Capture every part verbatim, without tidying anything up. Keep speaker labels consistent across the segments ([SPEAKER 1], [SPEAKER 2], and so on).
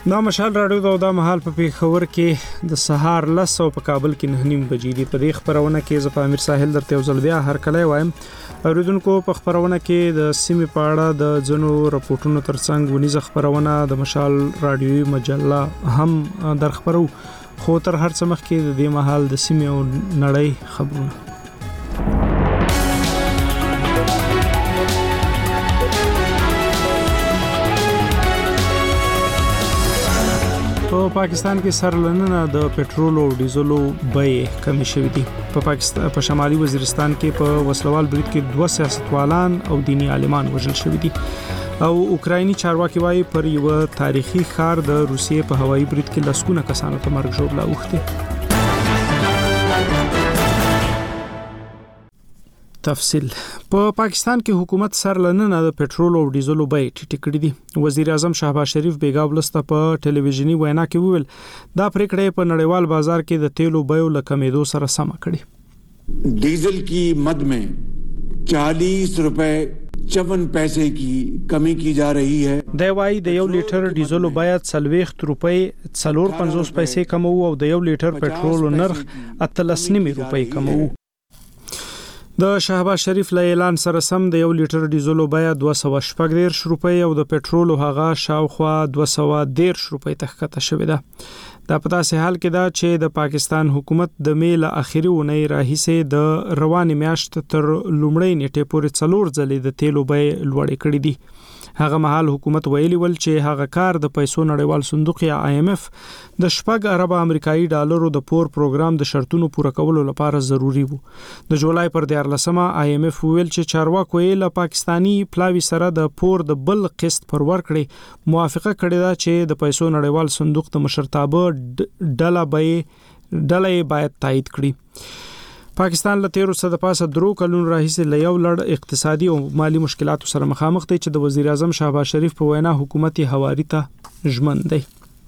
[SPEAKER 1] دا مشال راډیو دا د مهال په پیښور کې د سهار لس او په کابل کې نه نیم بجې دی. په دې خبرونه کې ز په امیر ساحل درته یو ځل بیا هر کله وایم. اوریدونکو په خبرونه کې د سیمې په اړه د ځنو راپورټونو ترڅنګ ونیزه خبرونه د مشال راډیوي مجله هم در خبرو، خو تر هر څه مخکې د دې مهال د سیمې او نړۍ خبرونه. په پاکستان کې سرلننه د پېټرول او ډیزلو بیې کمی شوې دي. په پاکستان په شمالي وزیرستان کې په وسلوال برید کې دوه سیاستوالان او دینی عالمان وژل شوي دي او اوکرایني چارواکي وايي پر یو تاریخي ښار د روسیې په هوایي برید کې لسګونه کسانو ته مرګ ژوبله اوښتې. تفصیل په پاکستان کې حکومت سرلننه د پېټرول او ډیزلو بیې ټیټې کړې دي. وزیر اعظم شهباز شریف بیګا ولسته په ټلویزیونی وینا کې وویل دا پریکړه په نړیوال بازار کې د تیلو بیو له کمیدو سره سم کړي.
[SPEAKER 2] डीजल की मद में चालीस रुपए चौवन पैसे की कमी की जा रही है.
[SPEAKER 1] د وايي د یو لیټر ډیزلو بیه څلوېښت روپۍ څلور پنځوس پیسې کمو او د یو لیټر پېټرول نرخ اتلس نیمه روپۍ کمو. د شهباز شریف له اعلان سره سم د یو لیټر ډیزلو بیه دوه سوه شپږ دېرش روپۍ او د پېټرول هغه شاوخوا دوه سوه دېرش روپۍ ته ښکته شوې ده. دا په داسې حال کې ده چې د پاکستان حکومت د مې له اخري اونۍ راهیسې د روانې میاشت تر لومړۍ نیټې پورې څلور ځلې د تیلو بیې لوړې کړې دي. هغه مهال حکومت ویلي ول چې هغه کار د پیسو نړیوال صندوق یا آی ایم اف د شپږ ارب امریکایي ډالرو د پور پروګرام د شرطونو پوره کولو لپاره ضروری وو. د جولای پر دیارلسمه آی ایم اف ویل چې چارواکو یې له پاکستانی پلاوی سره د پور د بل قسط پر ورکړې موافقه کړې ده چې د پیسو نړیوال صندوق د مشرتابه ډله به ډله باید تایید کړي. پاکستان له تیرو څخه د پاسه درو کلونو راهیسې له یو لړ اقتصادي او مالی مشکلاتو سره مخامخ دی چې د وزیر اعظم شهباز شریف په وینا حکومت هواري ته ژمن دی.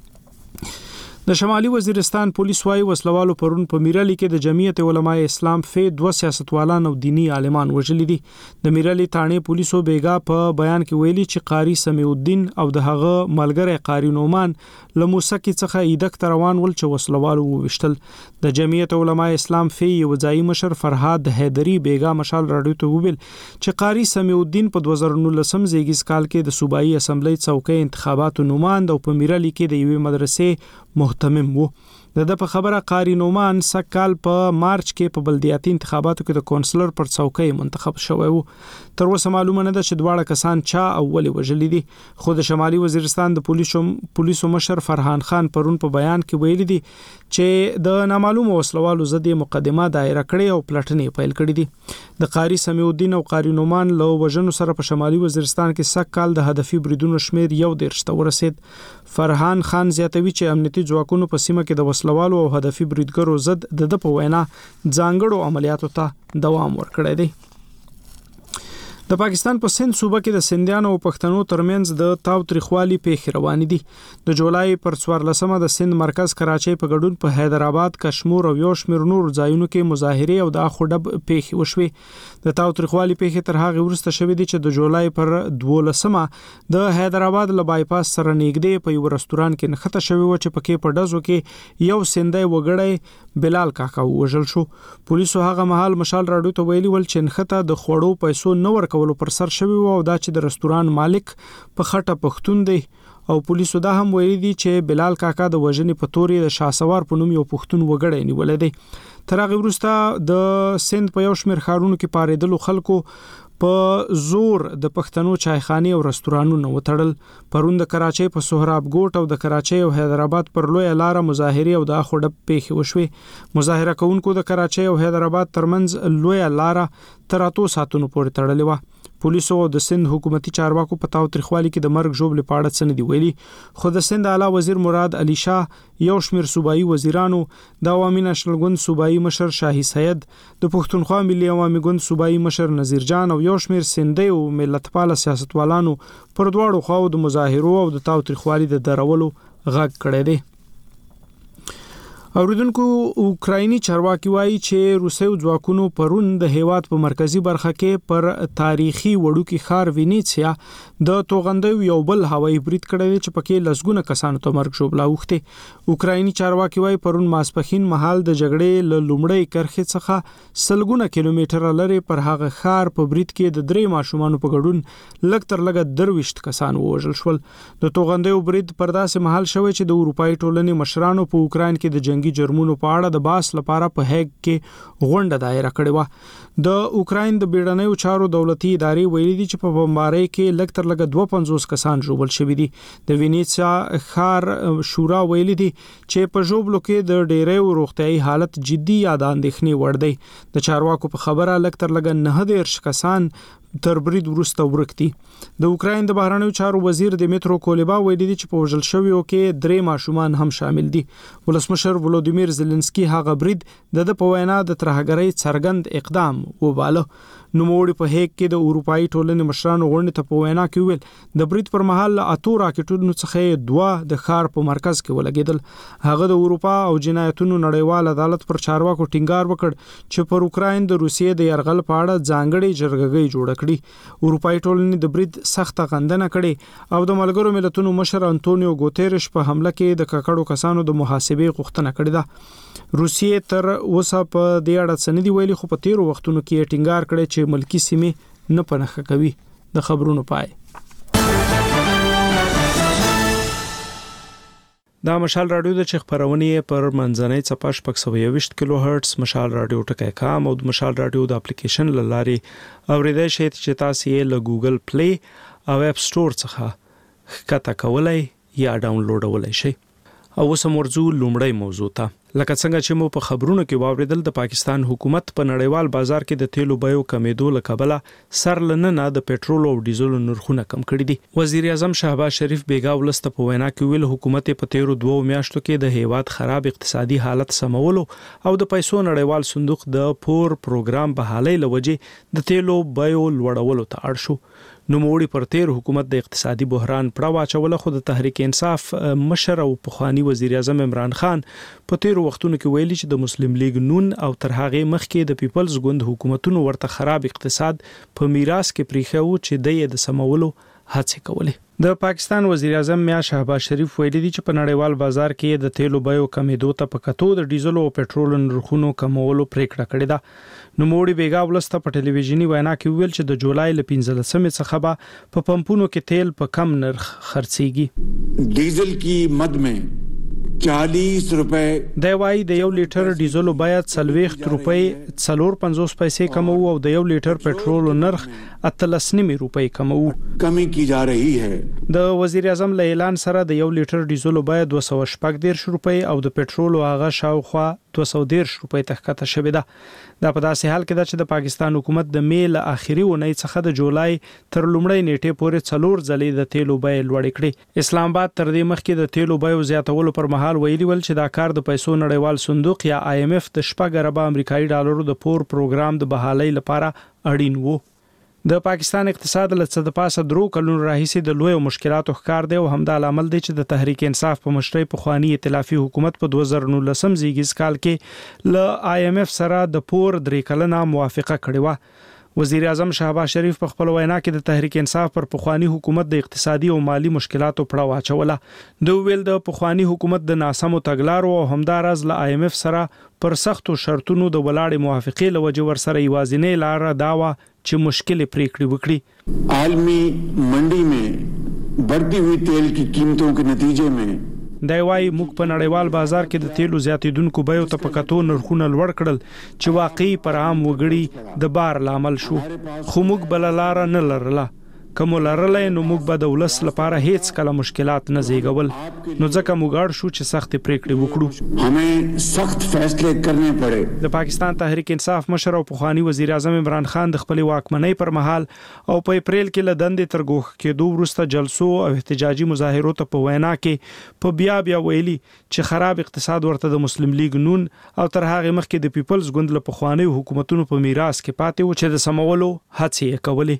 [SPEAKER 1] د شمالي وزیرستان پولیس وايي وسلوالو پرون په میرالي کې د جمعیت علماء اسلام فې دوه سیاستوالان او دینی عالمان وژلي دي. د میرالي تانې پولیسو بیګا په بیان کې ویلي چې قاری سمیع الدین او د هغه ملګری قاری نومان له موسکی څخه ایدک روان ول چې وسلوالو وشتل. د جمعیت علماء اسلام فې یو ځای مشر فرهاد حیدری بیګا مشال راډیو ته ویل چې قاری سمیع الدین په دوه زره نولسم زیږیز کال کې د صوبایي اسمبلی څوکۍ انتخاباتو نوماند او په میرالي کې د یوې مدرسې محتمم وو. د د په خبره قاری نومان سکال په مارچ کې په بلدیاتي انتخاباتو کې د کونسلر پر څوکۍ منتخب شوی وو. تر اوسه معلومه نه ده چې دواړه کسان چا او ولې وژلي دي، خو د شمالي وزیرستان د پولیسو پولیسو مشر فرحان خان پرون په بیان کې ویلي دي چې د نامعلومو وسلوالو ضد مقدمه دایره کړې او پلټنې پیل کړې دي. د قاری سمیع الدین او قاری نومان له وژنو سره په شمالي وزیرستان کې سکال د هدفي بریدونو شمیر یو دېرش ته ورسید. فرحان خان زیاتوي چې امنیتي ځواکونو په سیمه کې د وسلوالو او هدفي بریدګرو ضد د د په وینا ځانګړو عملیاتو ته دوام ورکړی دی. د پاکستان په سند صوبه کې د سندیانو او پښتنو ترمنځ د تاوتریخوالي پیښې روانې دي. د جولای پر څوارلسمه د سند مرکز کراچۍ په ګډون په حیدرآباد، کشمیر او یو شمېر نور ځایونو کې مظاهرې او د اخوډب پیښې وشوې. د تاوتریخوالي پیښې تر هغه وروسته شوې دي چې د جولای پر دولسمه د حیدرآباد له بایپاس سره نږدې په یو رستوران کې نښته شوې و چې پکې په ډزو کې یو سندی وګړی بلال کاکا وژل شو. پولیسو هغه مهال مشال راډیو ته ویلي ول چې نښته د خوړو پیسو نه ورکول پر سر شوی و او دا چې د رستوران مالک په خټه پښتون دی او پولیسو دا هم ویلي دي چې بلال کاکا د وژنې په تورې د شاسوار په نوم یو پښتون وګړی نیولې دی. تر هغه وروسته د سند په یو شمېر ښارونو کې پارېدلو خلکو په زور د پښتنو چایخانې او رستورانونه وتړل. پرون د کراچۍ په سهراب ګوټ او د کراچۍ او حیدرآباد پر لوی لار مظاهرې او د اخوډب پیښې وشوې. مظاهره کوونکو د کراچۍ او حیدرآباد ترمنځ لوی لار تر اتو ساعتونو پورې تړلې و. پولیسو د سند حکومتي چارواکو په تاوتریخوالي کې د مرګ ژوبلې په اړه څه نه دي ویلي، خو د سند اعلی وزیر مراد علي شاه، یو شمېر صوبایي وزیرانو، د عوامي نېشنل ګوند صوبایي مشر شاهي سید، د پښتونخوا ملي عوامي ګوند صوبایي مشر نذیر جان او یو شمېر سندي او ملتپاله سیاستوالانو پر دواړو خواو د مظاهرو او د تاوتریخوالي د درولو غږ کړی دی. اوریدونکو اوکرایني چارواکي وایي چې روسي ځواکونو پرون د هیواد په مرکزی برخه کې پر تاریخي وړوکی ښار وینیسیا د توغندیو یو بل هوایي برید کړی چې پکې لسګونه کسانو ته مرګ ژوبلا وخته. اوکرایني چارواکي وایي پرون ماسپخین مهال د جګړې له لومړۍ کرښې څخه سلګونه کیلومتره لري پر هغه ښار په برید کې د درې ماشومانو په ګډون لږ تر لږه درويشت کسان ووژل شول. د توغندیو برید پر داسې مهال شوی چې د اروپאי ټولنې مشرانو په اوکراین کې د جنگي جرمونو په اړه د باس لپاره په هیګ کې غونډه دایره کړې و. د اوکراین د بیړنیو چارو دولتي ادارې ویلي دي چې په بمبارۍ کې لږ تر لږه دوه پنځوس کسان ژوبل شوي دي. د وینیسیا ښار شورا ویلي دي چې په ژوبلو کې د ډېرې روغتيایي حالت جدي یا د اندېښنې وړ دی. د چارواکو په خبره لږ تر لږه نه دېرش کسان تر برید وروسته ورکتي. د اوکراین د بهرنیو چارو وزیر دمیترو کولبا ویلي دي چې په وژل شویو کې درې ماشومان هم شامل دي. ولسمشر ولودیمیر زيلنسکي هغه برید د په وینا د ترهګرۍ څرګند اقدام وباله. نوموړي په هیګ کې د اروپאי ټولنې مشرانو غونډې ته په وینا کې ویل د برید پر مهال اتو راکټونو څخه دوه د ښار په مرکز کې ولګیدل. هغه د اروپا او جنایتونو نړیوال عدالت پر چارواکو ټینګار وکړ چې پر اوکراین د روسیې د یرغل په اړه ځانګړي جرګه جوړه کړي. اروپאי ټولنې د برید سخت غندنه کړې او د ملګرو ملتونو مشر انټونیو ګوتيرش په حمله کې د ککړو کسانو د محاسبې غوښتنه کړې ده. روسیې تر اوسه په دې اړه څه نه دی ویلي، خو په تیرو وختونو کې ټینګار کړی چې ملکی سیمې نه پنهخه کوي. د خبرونو پای. دا مشال رادیو د چخ پرونی پر منځنۍ چپا شپږ سوه یوویشت کیلو هرتز مشال رادیو ټکی کام او د مشال رادیو د اپلیکیشن لاري اوریدای شئ چې تاسو یې له ګوګل پلی او اپ سٹور څخه ښکته کولای یا ډاونلوډولای شئ. او اوس مرجو لومړی موضوع ته لکه څنګه چې مو په خبرونو کې واوریدل د پاکستان حکومت په نړیوال بازار کې د تیلو بیو کمیدو لکبله سر لننه د پېټرول او ډیزل نرخونه کم کړي دي. وزیر اعظم شهباز شریف بیګا ولست په وینا کې ویل حکومت په تیرو دوه میاشتو کې د هیواد خراب اقتصادي حالت سمولو او د پیسو نړیوال صندوق د پور پروګرام بحالۍ لوجې د تیلو بیو لوړولو ته اړ شو. نوموړي پر تیر حکومت د اقتصادي بحران پړه واچوله، خو د تحریک انصاف مشر او پخوانی وزیر اعظم عمران خان په تیر وختونو کې ویلي چې د مسلم لیگ نون او تر هغه مخکې د پیپلز ګوند حکومتونو ورته خراب اقتصاد په میراث کې پریښو چې د د سمولو هڅه کولې. د پاکستان وزیر اعظم میا شهباز شریف ویلي دي چې په نړیوال بازار کې د تیلو بیو کمیدو ته په کتو د ډیزل او پېټرول نرخونو کمولو پریکړه کړې ده. نوموړي بیګا ولسته په ټلویزیونی وینا کې ویل چې د جولای ل پنځلسمې څخه به په پمپونو کې تیل په کم نرخ خرڅيږي.
[SPEAKER 2] ډیزل کی مد میں چالیس روپے
[SPEAKER 1] د وای د یو لیټر ډیزل باید څلوېښت روپۍ څلور پنځوس پیسې کم او د یو لیټر پېټرول نرخ اتلس نیمه روپۍ کم او
[SPEAKER 2] کمی کی جا رہی ہے.
[SPEAKER 1] د وزیر اعظم له اعلان سره د یو لیټر ډیزل باید دوه سوه شپږ دېرش روپۍ او د پېټرول هغه شاوخوا دوه سوه دېرش روپۍ تخکته شوې ده. دا په داسې حال کې ده چې د پاکستان حکومت د میل اخیری ونې څخه د جولای تر لومړۍ نیټې پورې څلور ځلې د تیلو بیې لوړې کړې. اسلام آباد تر دې مخکې د تیلو بیو زیاتولو پر مهال ویلي ول چې دا کار د پیسو نړیوال صندوق یا آی ایم ایف د شپږ اربه امریکایي ډالرو د پور پروګرام د بحالۍ لپاره اړین وو. د پاکستان اقتصاد له څه د پاسه درو کلونو راهیسې د لوی مشکلاتو ښکار دی او همدا لامل دی چې د تحریک انصاف په مشرۍ په خواني ائتلافي حکومت په دوه زره نولسم زیږیز کال کې له آی ایم ایف سره د پور درې کلنه موافقه کړې و. وزیر اعظم شهباز شریف په خپل وینا کې د تحریک انصاف پر پخوانی حکومت د اقتصادي او مالی مشکلاتو پړه واچوله. د ویل د پخوانی حکومت د ناسمو تګلارو او همدارز له آی ایم ایف سره پر سختو شرطونو د ولاړې موافقې لوجه ور سره یوازینې لار داوا چې مشکل پریکړې وکړي.
[SPEAKER 2] عالمی منډي میں بڑھتی ہوئی تیل کی قیمتوں کے نتیجے میں
[SPEAKER 1] دا وای موږ په نړیوال بازار کې د تیلو زیاتیدونکو بیو ته په کتو نرخونه لوړ کړل چې واقعي پر عام وګړي د بار لامل شو، خو موږ بل لار نه لرله. کوم لرلای نو موږ به د ولس لپاره هیڅ کله مشکلات نه زیږول، نو ځکه موږ اړ شو چې سخت پریکړې وکړو.
[SPEAKER 2] همې سخت فیصله کرنے پړې.
[SPEAKER 1] د پاکستان تحریک انصاف مشر او پخوانی وزیر اعظم عمران خان د خپل واکمنۍ پر مهال او په اپریل کې له دندې تر ګوښه کېدو وروسته جلسو او احتجاجي مظاهرو ته په وینا کې په بیا بیا ویلي چې خراب اقتصاد ورته د مسلم لیگ نون او تر هغه مخکې د پیپلز ګوند له پخوانی حکومتونو په میراث کې پاتې و چې د سمولو هڅې کولې.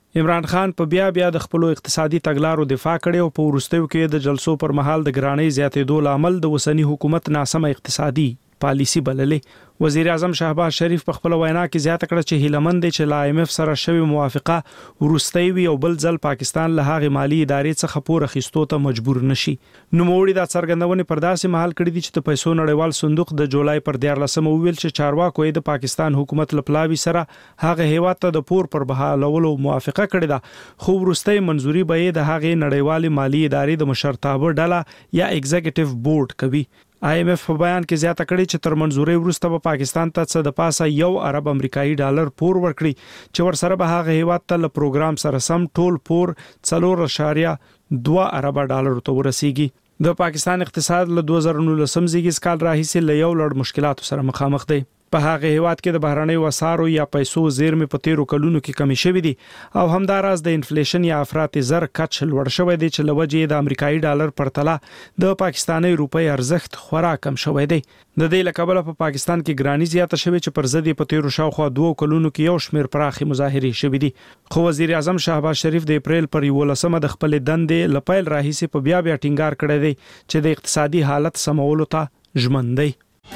[SPEAKER 1] عمران خان په بیا بیا د خپل اقتصادي تګلارو دفاع کړي او په وروستیو کې د جلسو پر مهال د ګرانۍ زیاتېدو لامل د وسنی حکومت ناسمه اقتصادي پالیسی بللې. وزیر اعظم شهباز شریف په خپل وینا کې زیاته کړه چې هیلمند دی چې لا ایم اف سره شوی موافقه ورستۍ وي او بل ځل پاکستان له هغه مالی ادارې څخه پور اخیستو ته مجبور نشي. نو موړي دا څرګندونه پر داسې محل کړی دي چې د پیسو نړیوال صندوق د جولای پر دیارلسمه ویل چې چارواکو د پاکستان حکومت لپلاوي سره هغه هیواد ته د پور پر بحالولو موافقه کړې ده، خو ورستۍ منځوري به د هغه نړیوال مالی ادارې د مشرتابه ډله یا ایگزیکټیو بورډ کوي. آی ایم اف په بیان کې زیاته کړې چې تر منځوري وروسته به پاکستان ته څه د پاسه یو ارب امریکایي ډالر پور ورکړي چې ورسره به هغه هیواد ته له پروګرام سره سم ټول پور څلور اشاریه دوه ارب ډالر ته ورسیږي. د پاکستان اقتصاد له دوه زره نولسم زیږیز کال راهیسې له یو لړ مشکلاتو سره مخامخ دی. په هغه هیواد کې د بهرنۍ وسارو یا پیسو زیرمې په تیرو کلونو کې کمی شوې دي او همداراز د انفلیشن یا افراط زر کچ لوړ شوی دی چې لوجې د امریکایي ډالر پرتله د پاکستاني روپۍ ارزښت خورا کم شوی دی. د دې لکبله په پاکستان کې ګرانی زیاته شوی چې پر ضد په تیرو شاوخوا دوه کلونو کې یو شمیر پراخي مظاهرې شوې دي. خو وزیر اعظم شهباز شریف د اپریل پر یولسمه د خپل دندې لپیل راهیسې په بیا بیا ټینګار کړی دی چې د اقتصادي حالت سمولو ته ژمن دی.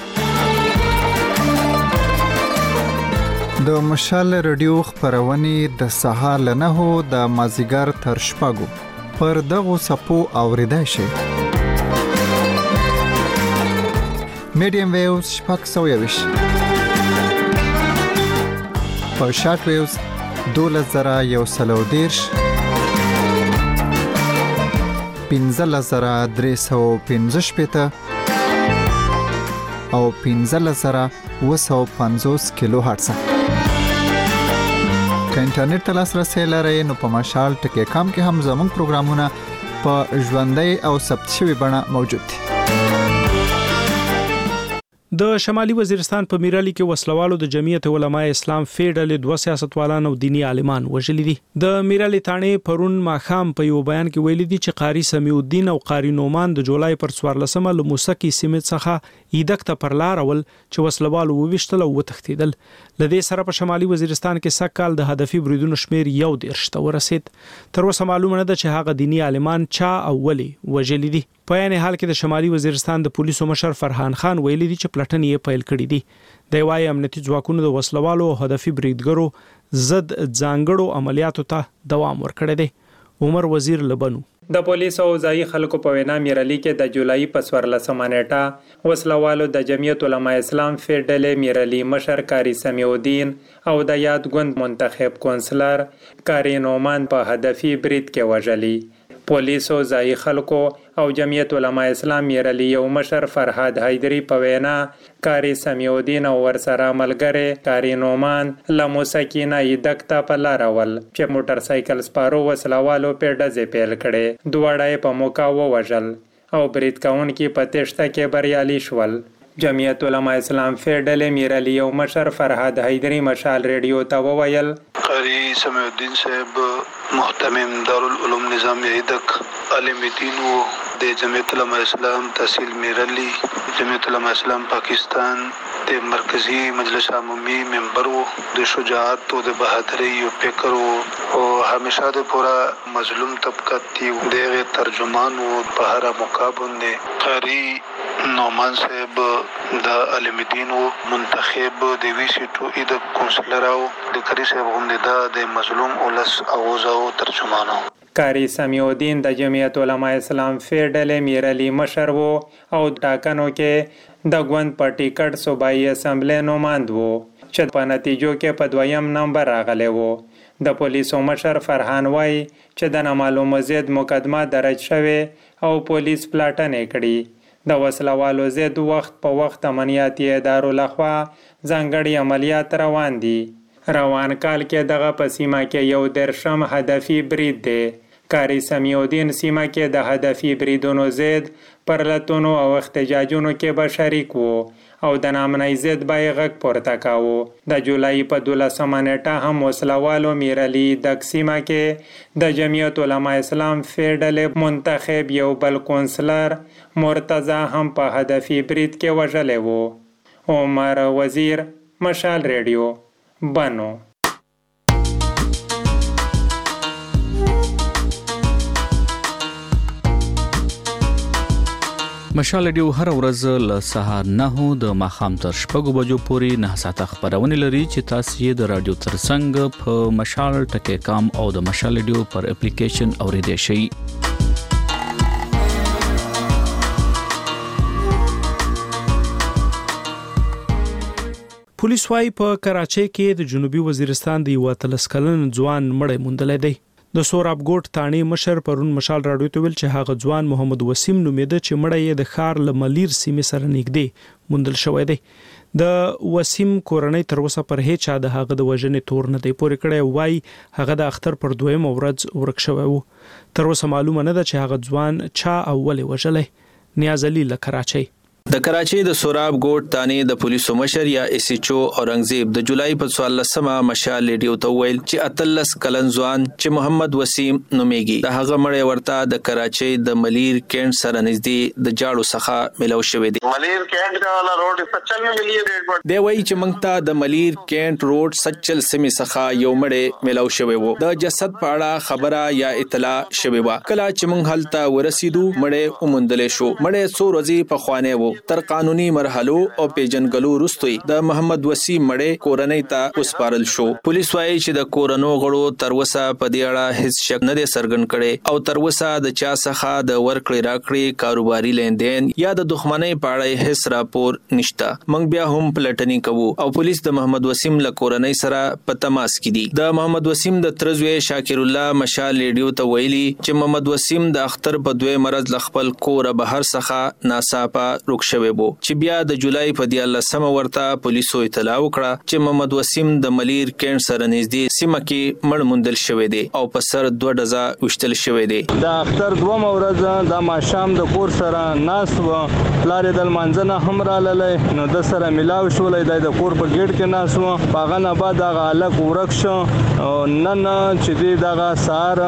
[SPEAKER 3] د مشال رادیو خبرونه د سهار له نهو د مازیګر تر شپږو پر دغه سپو اوریدای شي. میډیم ویوز شپږ سوه یویش په شارټ ویوز دولس زره یو سلو دیرش پنځلس زره درې سوه پنځه شپېته او پنځلس زره اوه سوه پنځوس کیلو هرتز. که انټرنیټ ته لاسرسی لرئ نو په مشال ټکی کام کې هم زموږ پروګرامونه په ژوندۍ او ثبت شوي بڼه موجود دي.
[SPEAKER 1] د شمالي وزیرستان په میرالي کې وسلوالو د جمعیت علماء اسلام فیډل دوه سیاستوالان او دینی عالمان وژلي دي. د میرالي تانې پرون ماخام په یو بیان کې ویلي دي چې قاری سمیع الدین او قاری نومان د جولای پر څوارلسمه له موسکی سیمې څخه ایدکته پر لار ول چې وسلوالو وویشتل او وتښتیدل. لدې سره په شمالي وزیرستان کې سکهال د هدفي بریدونو شمیر یو دیرش ته ورسید. تر اوسه معلومه نه ده چې هغه دینی عالمان چا او ولې وژلي دي. په یعنی حال کې د شمالي وزیرستان د پولیسو مشر فرحان خان ویلي دي چې پلټنې یې پیل کړې دي. د وايي امنیتي ځواکونو د وسلوالو او هدفي بریدګرو ضد ځانګړو عملیاتو ته دوام ورکړی دی. عمر وزیر لبنو
[SPEAKER 4] د پولیسو او ځایي خلکو په وینا میرالي کې د جولای په څوارلسمه نیټه وسلوالو د جمعیت علماء اسلام فیډل میرالي مشر قاری سمیع الدین او د یاد ګوند منتخب کونسلر قاری نومان په هدفي برید کې وژلي. پولیسو ځایي خلکو او جمعیت علماء اسلام میرالي یو مشر فرهاد حیدری په وینا قاری سمیع الدین او ورسره ملګری قاری نومان له موسکی نه ایدکته په لار ول چې موټر سایکل سپارو وسلوالو په ډزې پیل کړي. دواړه په موقع ووژل او برید کوونکي په تېښته کې بریالي شول. جمعیت علماء اسلام فیډل میرالي یو مشر فرهاد حیدری مشال ریډیو ته وویل
[SPEAKER 5] قاری سمیع الدین صاحب محتمم دارالعلوم نظامیه ایدک عالم دین و د جمعیت علماء اسلام تحصیل میرالي جمعیت علماء اسلام پاکستان د مرکزی مجلس عمومی ممبر و د شجاعت و د بہادری و فکر و همیشه د پورا مظلوم طبقات تی د ترجمان و په هر مقابل قاری نومان صاحب د عالم دین و منتخب د وی سی ټو اید کونسلر او د قاری صاحب غوندې د مظلوم اولس اواز او ترجمانو.
[SPEAKER 4] قاری سمیع الدین د جمعیت علماء اسلام فیډل میرالي مشر وو او ټاکنو کې د ګوند په ټیکټ صوبایي اسمبلی نوماند وو چې په نتیجو کې په دویم نمبر راغلی وو. د پولیسو مشر فرحان وای چې د نامعلومه ضد مقدمه درج شوې او پولیس پلاټنې کړي. د وسلوالو ضد وخت په وخت امنیتي ادارو لخوا ځانګړي عملیات روان دي. روان کال کې دغه په سیمه کې یو درشم هدفي برید دی. قاری سمیع الدین سیمه کې د هدفي بریدونو ضد پرلتونو او احتجاجونو کې به شریک وو او د نامنۍ ضد به یې غږ پورته کاوه. د جولای په دولسمه نیټه هم وسلوالو میرالي دک سیمه کې د جمعیت علماء اسلام فیډل منتخب یو بل کونسلر مرتضی هم په هدفي برید کې وژلی وو. عمر وزیر مشال ریډیو بنو.
[SPEAKER 6] مشال ریډیو هر ورځ له سهار نه د ماښام تر شپږو بجو پورې نه ساعته خبرونه لري چې تاسو یې د رادیو ترڅنګ په مشال ټکی کام او د مشال ریډیو پر اپلیکیشن اوریدئ شئ.
[SPEAKER 1] پولیس وايي په کراچۍ کې د جنوبي وزیرستان د یو اتلس کلن ځوان مړی موندلی دی. د سورابګوټ تاڼې مشر پرون مشال راډیو ته ویل چې هغه ځوان محمد وسیم نومېده چې مړی یې د ښار له ملیر سیمې سره نږدې موندل شوی دی. د وسیم کورنۍ تر اوسه پر هیڅ چا د هغه د وژنې تور نه دی پورې کړی. وایي هغه د اختر پر دویمه ورځ ورک شوی و. تر اوسه معلومه نه ده چې هغه ځوان چا او ولې وژلی. نیاز علي له کراچۍ.
[SPEAKER 7] د کراچۍ د سوراب ګوټ تانې د پولیسو مشر یا ایس ایچ او اورنګزیب د جولای په څوارلسمه مشال ریډیو ته ویل چې اتلس کلن ځوان چې محمد وسیم نومیږي د هغه مړی ورته د کراچۍ د ملیر کینټ سره نږدې د جاړو څخه ملو شوی دی.
[SPEAKER 8] ملیر کینټ کا والا روډ سچل میں ملی ریډ پر
[SPEAKER 7] دی وایي چې موږ ته د ملیر کینټ روډ سچل سیمې څخه یو مړی ملو شوی وو. د جسد په اړه خبره یا اطلاع شوی و. کله چې موږ هلته ورسېدو مړی وموندل شو. مړی څو ورځې په خوانه وو. تر قانوني مرحلو او پیجنګلو وروسته د محمد وسیم مړی کورنۍ ته وسپارل شو. پولیس وايي چې د کورونو غړو تر وسه په دې اړه هیڅ شک نه دی څرګند کړي او تر وسه د چا څخه د ورکړې راکړې کاروباري لندین یا د دښمنۍ په اړه هیڅ راپور نشته. موږ بیا هم پلټنې کوو او پولیس د محمد وسیم له کورنۍ سره په تماس کې دي. د محمد وسیم د ترزوی شاکر الله مشال ریډیو ته ویلي چې محمد وسیم د اختر په دوی مرز ل خپل کور بهر څخه ناڅاپه روک شوی وو چې بیا د جولای په دیارلسمه ورته پولیسو اطلاع وکړه چې محمد وسیم د ملیر کینټ سره نږدې سیمه کې مړ موندل شوی دی او په سر دوه ډزه وشتل شوی دی.
[SPEAKER 9] د اختر دوه ورځ د ماښام د کور سره ناس و پلار د منځنه هم رااله نو د سره ملاو شولې د کور په گیټ کې ناس و. پاغه نه بعد هغه الګ ورک شو. نن چې دی دغه سار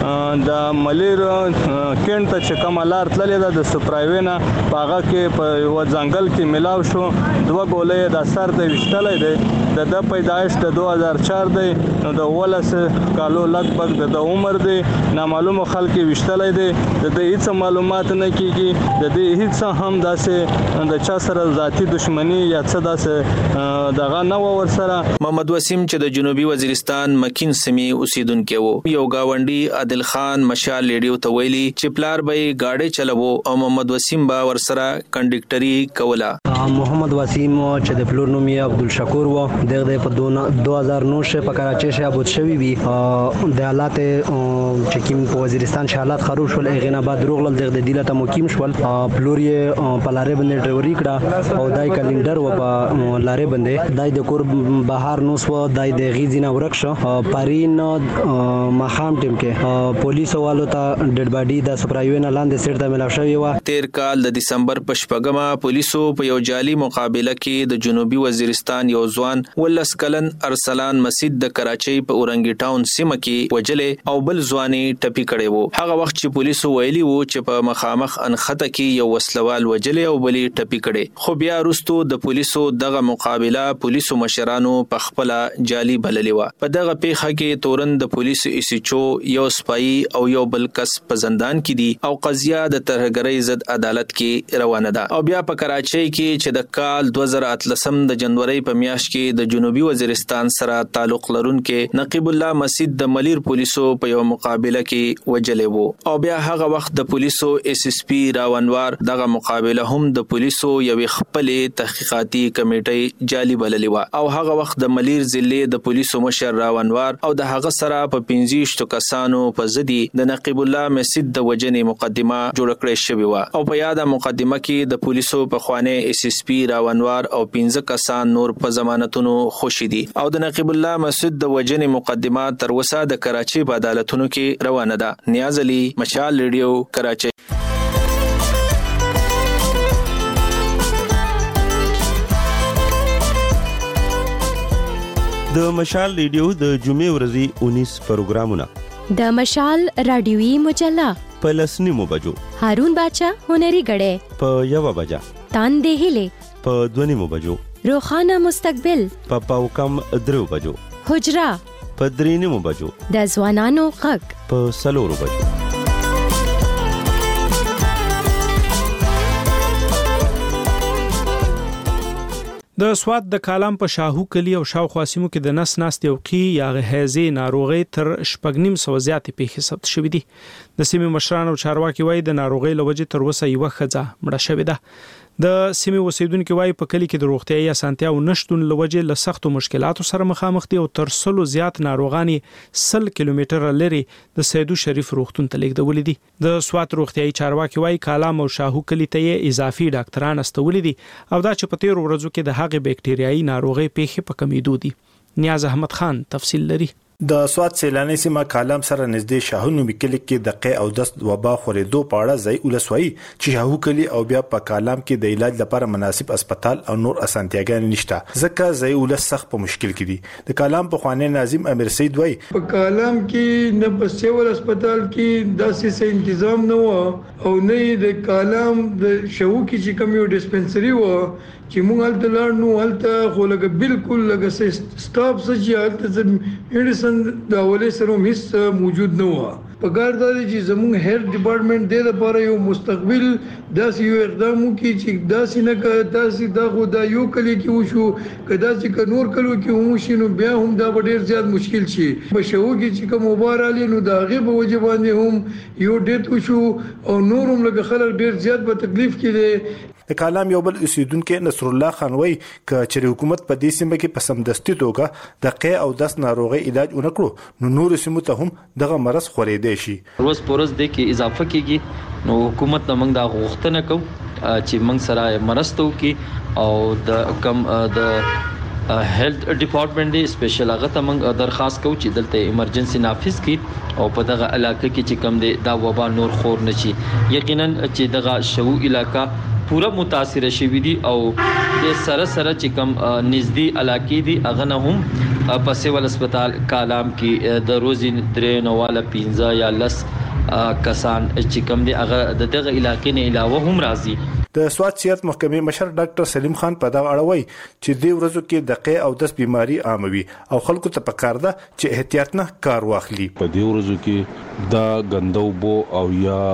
[SPEAKER 9] د ملیر کینټ ته چې کوم لار تللې ده د سپرایوینا پاغه کې په یو ځنګل کې ملاو شو. دوه ګولې د سر ته وشتلې ده. د د پیدایش د دوه هزار چار دی نو د ولس کالو لګبګ د د عمر دی. نامعلوم خلک وشتلې ده. د دې هیڅ معلومات نه کیږي. د دې هیڅ هم داسې د چا سره ذاتی دښمنی یا څه داسې دغه نه و ورسره.
[SPEAKER 7] محمد وسیم چې د جنوبي وزیرستان مکین سیمې اوسیدونکو وو. یو گاونډي عادل خان مشال ریډیو ته ویلي چې پلار به گاډي چلوو او محمد وسیم با ورسره کنډکټري کوله.
[SPEAKER 10] محمد وسیم چې د پلور نوم یې عبدالشکور و دغه په دوه هزار نو شه په کراچۍ شه ابود شوی وی د حالات چې کوم په وزیرستان شه حالات خراب شول هغه نه بعد روغل دغه دلته مقیم شول. پلور یې په لارې باندې ډرایوري کړه او دای کلندر و په لارې باندې دای د کور بهر نو سو دای د غیزینه ورک شو. پارین مخام ټیم کې پولیس والو ته ډډ باډي د سپرایوینه لاندې سیټ ته ملاو شوی و.
[SPEAKER 7] تیر کال د دسمبر په شپږمه پولیسو په یو جعلي مقابله کې د جنوبي وزیرستان یو ځوان ولس کلن ارسلان مسجد د کراچۍ په اورنګي ټاون سیمه کې وجلې او بل ځواني ټپي کړي وو. هغه وخت چې پولیسو ویلي وو چې په مخامخ انخته کې یو وسلوال وجلې او بلې ټپي کړي خو بیا وروسته د پولیسو دغه مقابله پولیسو مشرانو په خپل جعلي بللې و. په دغه پیښه کې تورن د پولیسو ایس ایچ او یو سپای او یو بل کس په زندان کې دي او قضیه د ترهګرۍ ضد عدالت کې روانه ده. او بیا په کراچۍ کې چې د کال دوه زره اتلسم د جنوري په میاشت کې د جنوبي وزیرستان سره تعلق لرونکو نقیب الله مسجد د ملیر پولیسو په یو مقابله کې وجلې وو او بیا هغه وخت د پولیسو ایس ایس پی راونوار دغه مقابله هم د پولیسو یو خپل تحقیقاتي کمیټې جعلي بللې و او هغه وخت د ملیر ضلع د پولیسو مشر راونوار او د هغه سره په پنځه کسانو په ضد د نقیب الله مسجد د وجنې مقدمه جوړ کړې شوې و او په یاده مقدمه کې د پولیسو په خوانه ایس ایس پی راونوار او پنځه کسان نور په ضمانتونو خوشي دي او د نقیب الله مسجد د وجنې مقدمه تر وسه د کراچۍ په عدالتونو کې روانه ده. نیاز علي مشال ریډیو کراچۍ.
[SPEAKER 11] د مشال ریډیو د جمعې ورځې اونیس پروګرامونه
[SPEAKER 12] د مشال رادیوي مجله
[SPEAKER 11] په لسنیمو بجو
[SPEAKER 12] هارون باچا هنري غړې
[SPEAKER 11] په یو بجا
[SPEAKER 12] تاندې هله
[SPEAKER 11] په دونیمو بجو
[SPEAKER 12] روخانه مستقبل
[SPEAKER 11] په پاو کم درو بجو
[SPEAKER 12] حجرا
[SPEAKER 11] په درینیمو بجو
[SPEAKER 12] د ځوانانو غږ
[SPEAKER 11] په سلورو بجو.
[SPEAKER 1] د سواد د کالام په شاهو کلی او شاوخوا سیمو کې د نس ناستې او قی یا غهازي ناروغي تر شپږ نیم سو زیاتې پیښې ثبت شوې دي. د سیمې مشران او چارواکي وایي د ناروغي لوجې تر اوسه یو ښځه مړه شوې ده. د سیمې اوسیدونکو وایي په کلی کې د روغتیايي اسانتیاو نشټون لوجې له سختو مشکلاتو سره مخامخ دي او تر سلو زیات ناروغان سل کیلومتر لري د سیدو شریف روغتون ته لیږدول دي. د سواد روغتیايي چارواکي وایي کالام او شاهو کلی ته اضافي ډاکټران استول دي او دا چې په تیر ورځو کې د هغه بکټریايي ناروغي پیښې په کمیدو دي. نیاز احمد خان تفصیل لري.
[SPEAKER 13] د سواد سیلانی سیمه کالام سره نږدې شاهو کلی کې د قی او دست وبا خورېدو په اړه ځای ولسوي چې شاهو کلی او بیا په کالام کې د علاج لپاره مناسب هسپتال او نور اسانتیاګان نشته ځکه ځای ولس سخت په مشکل کې دي. د کالام په خوانی ناظم امیر سید وای
[SPEAKER 14] په کالام کې نه په سیول هسپتال کې داسې څه تنظیم نه و او نه د کالام د شاهو کې چې کوم یو ډیسپنسري و چې مونږ هلته لاړ نو هلته خو لګ بالکل لګ سټاف سچ هلته میډیسن د اولې سره هیڅ موجود نه و. په کار دا چې زموږ هیلث ډپارټمنټ د لپاره یو مستقبل داسې یو اقدام وکړي چې داسې نه کړه داسې دا خو دا یو کلی کې وشو کدا چې نور کلو کې هم شي نو بیا هم دا ډېر زیات مشکل شي. په شو کې چې کوم مبارالي نو دا غي په وجه باندې هم یو ډېر وشو او نور هم لګ خلک ډېر زیات په تکلیف کې دي.
[SPEAKER 13] د کالام یو بل اوسیدونکو نصر الله خان وای ک چې حکومت په دې سیمه کې په سمدستي توګه د قی او دست ناروغي علاج ونکړو نو نور سیمو ته هم دغه مرض خورېدې شي.
[SPEAKER 15] روز پورز د کې اضافه کیږي نو حکومت موږ دا غوښتنه کوو چې موږ سره مرستو کې او د کم د هیلث ډپارټمنټ دی سپیشل هغه ته موږ درخواست کوو چې دلته ایمرجنسي نافذ کړي او په دغه علاقې کې چې کم دی دا وبا نور خور نشي. یقینا چې دغه شو علاقې پورا متاثر شوی دي او د سره سره چې کم نږدې علاقې دي هغه نه هم په سیول هسپتال کالام کې د روزي درې نواله پنځه یا لس کسان چې کم دي هغه د دغه علاقې نه علاوه هم راځي.
[SPEAKER 13] د سواد صحت محکمې مشر ډاکټر سلیم خان په دا اړه وایي چې د ورځو کې د قی او دست بیماری عاموي او خلکو ته پکار ده چې احتیاط نه کار واخلي.
[SPEAKER 16] په دې ورځو کې دا غندو بو او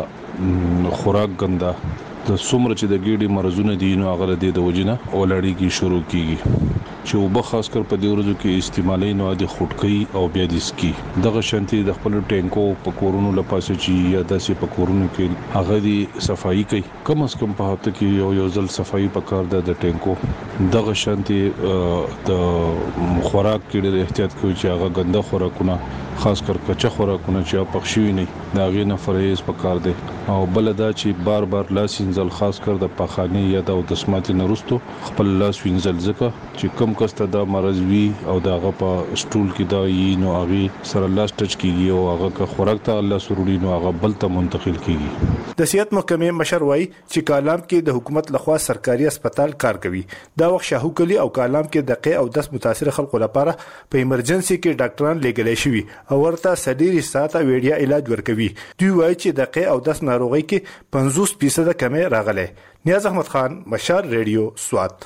[SPEAKER 16] یا خوراک غندا د څومره چې د ګیډي مرزونه دي نو هغه د د وجنه اولړی کی شروع کیږي چې وب خاص کر په دې ورځو کې استعمالي نو د خټکی او بیا د سکی دغه شانتي د خپل ټینکو په کورونو لپاسه چې یا داسې په کورونو کې هغه دی صفائی کوي کم از کم په هفته کې یو یو ځل صفائی پکار ده د ټینکو دغه شانتي د خوراک کې د احتیاط کوي چې هغه ګنده خوراکونه خاص کر کچا خوراکونه چې پخښوي نه دا غي نه فریز پکار دي او بل دا چې بار بار لاس وینځل خاص کر د پخانی یا د دسماتي نرستو خپل لاس وینځل ځکه چې کم کسته دا مرز وی او داغه په سټول کې دا یې نو هغه سره لاس ټچ کیږي او هغه که خوراک ته الله سروړي نو هغه بل ته منتقل کیږي.
[SPEAKER 13] د صحت محکمې مشر وای چې کالام کې د حکومت لخوا سرکاري هسپتال کار کوي. دا وخت شاهو کلی او کالام کې د قی او دس متاثر خلکو لپاره په ایمرجنسي کې ډاکټران لګلې شوی او ورته سډيري ساته ویډیا علاج ورکوي. دوی وایي چې د قی او دس ناروغي کې پنځوس فیصد کمی راغله. نیاز احمد خان مشال ریډیو سوات.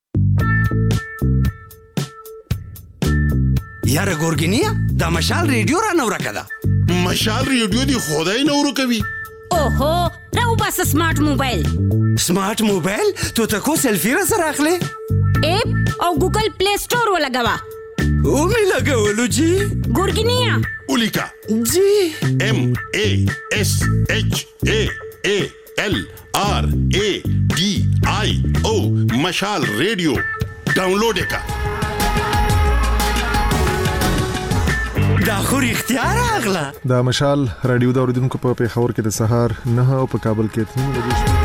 [SPEAKER 17] یاره ګورګینیا دا مشال ریډیو را نو راکړه.
[SPEAKER 18] مشال ریډیو دی خدای نو ورکوي.
[SPEAKER 19] اوهو راو بس سمارټ موبایل.
[SPEAKER 17] سمارټ موبایل ته تا کو سلفی را سره اخلي
[SPEAKER 19] اپ او ګوګل پلی سٹور ولګوا
[SPEAKER 17] او می لګولو جی
[SPEAKER 19] ګورګینیا
[SPEAKER 18] اولیکا
[SPEAKER 17] جی
[SPEAKER 18] ام ا اس اچ ا ا ال آر ا ډي آی او مشال ریډیو ډاونلوډ وکړه.
[SPEAKER 17] دا خو اختیار اغلا
[SPEAKER 20] دا مشال رادیو دا اوریدونکو په پیښور کې د سهار نه او په کابل کې تنین بجې شو.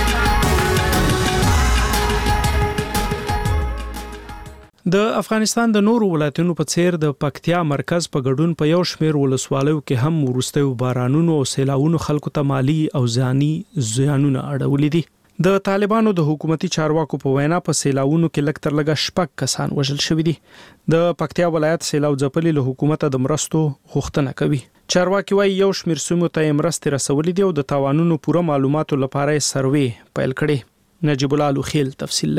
[SPEAKER 1] د افغانستان د نورو ولایتونو په څیر د پکتیا مرکز په ګډون په یو شمېر ولسوالیو کې هم وروستیو بارانونو او سیلاوونو خلکو ته مالی او ځاني زیانونه اړولې دي. د طالبانو د حکومتي چارواکو په وینا په سیلاوونو کې لږ تر لږه شپږ کسان وژل شوي دي. د پکتیا ولایت سیلاو ځپلي له حکومت د مرستو غوښتنه کوي. چارواکي وايي یو شمېر سیمو ته مرستې رسولې دي او د تاوانونو پوره معلوماتو لپاره سروې پیل کړي. نجیب الله لوخیل تفصیل لري.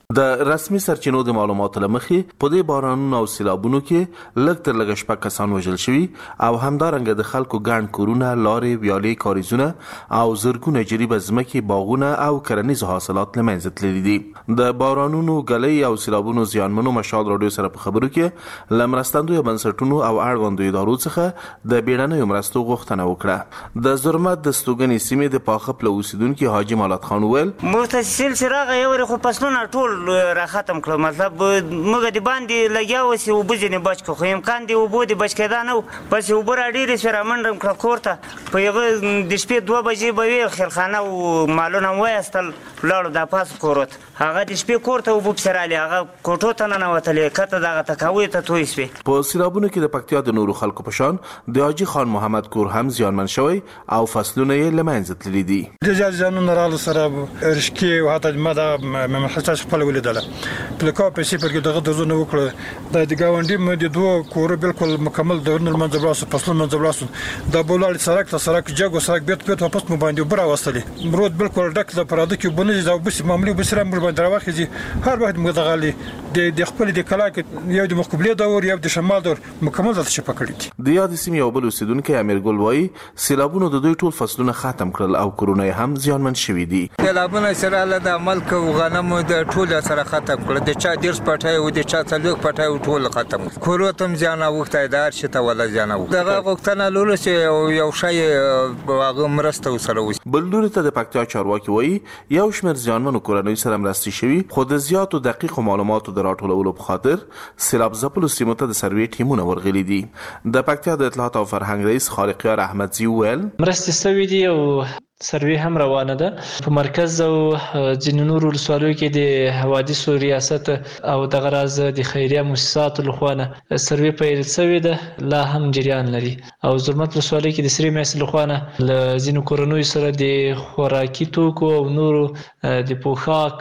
[SPEAKER 21] د رسمي سرچینو د معلوماتو لمخې په دې بارانونو او سیلابونو کې لږ تر لږه شپږ کسان وژل شوي او همدارنګه د خلکو ګڼ کورونه، لارې، ویالې، کاریزونه او زرګونه جریبه ځمکې، باغونه او کرنیز حاصلات له منځه تللي دي. د بارانونو، ګلۍ او سیلابونو زیانمنو مشال راډیو سره په خبرو کې له مرستندویو بنسټونو او اړوندو ادارو څخه د بیړنیو مرستو غوښتنه وکړه. د زرمت د ستوګنې سیمې د پاخه پل اوسیدونکي حاجي مالات خان وویل
[SPEAKER 22] متصل سراغ یو ور خو فصلونه ټول را ختم کړو، مطلب موږ د باندې لګیا وسی او بځنه بچ کو خو امکان دی وبو د بچ کېدا نو پس وبو را ډیره سره منډم کړ کوړه په یو د شپې دوه بجې به وی خلخانه او مالونه وایستل لاړو د پاس کورت هغه د شپې کوړه وبو سراله هغه کوټو ته نه وتلې کته دغه تکاوي ته توي سوي.
[SPEAKER 21] په سیلابونو کې د پکتیا د نورو خلکو په شان د حاجي خان محمد کور هم زیانمن شوی او فصلونه یې لمنځه تللي دي.
[SPEAKER 23] د ځانونو رااله سره رشکي او حتی مده مملحظه خپل ولیدله پلکا په سي پرګه دغه د زونه وکړه د دګاونډي مې د دوه کور بالکل مکمل د نور منځبلاسو فصلونه منځبلاسو د بولال سرک ته سرک جګو سرک بیت بیت واپس مو باندې برا وستلې مرود بالکل ډک د پراده کې بنه د بس معاملې بسره مر باندې راوخیږي هر وخت موږ دغالي د خپل د کلا کې یو د مقبله دور یو د شمال دور مکمل د شپه کړی
[SPEAKER 21] د یاد سیمې یو بل اوسیدونکو امیر ګل وای سیلابونو د دوی ټول فصلونه ختم کړل او کورونه هم زیانمن شوي دي.
[SPEAKER 24] سیلابونه سره له د ملک او غنمو د ټول سره ختم کړل، د چا ډیر پټای او د چا څلوک پټای ټول ختم کورو تم ځان وخته دار شته ولا ځان دغه وختنه لول چې یو شی واغه مرسته وسره وس.
[SPEAKER 21] بلدور ته د پکتیا چارواکي وای یو شمېر زیانمنو کورنۍ سره مرستي شوي خو د زیاتو دقیق معلوماتو د راټولولو په خاطر سیلاب ځپلو سیمو ته د سروې ټیمونه ورغلي دي. د پکتیا د اطلاعات او فرهنګ رئیس خالقیار احمدزی ویل
[SPEAKER 25] مرستې سوي دي او سروې هم روانه ده په مرکز او ځینو نورو ولسوالیو کې د حوادثو ریاست او دغه راز د خیریه مؤسساتو لخوا نه سروې پیل شوې ده لا هم جریان لري او زرمت ولسوالۍ کې د سری مېس لخوا نه له ځینو کورنیو سره د خوراکي توکو او نورو د پوښاک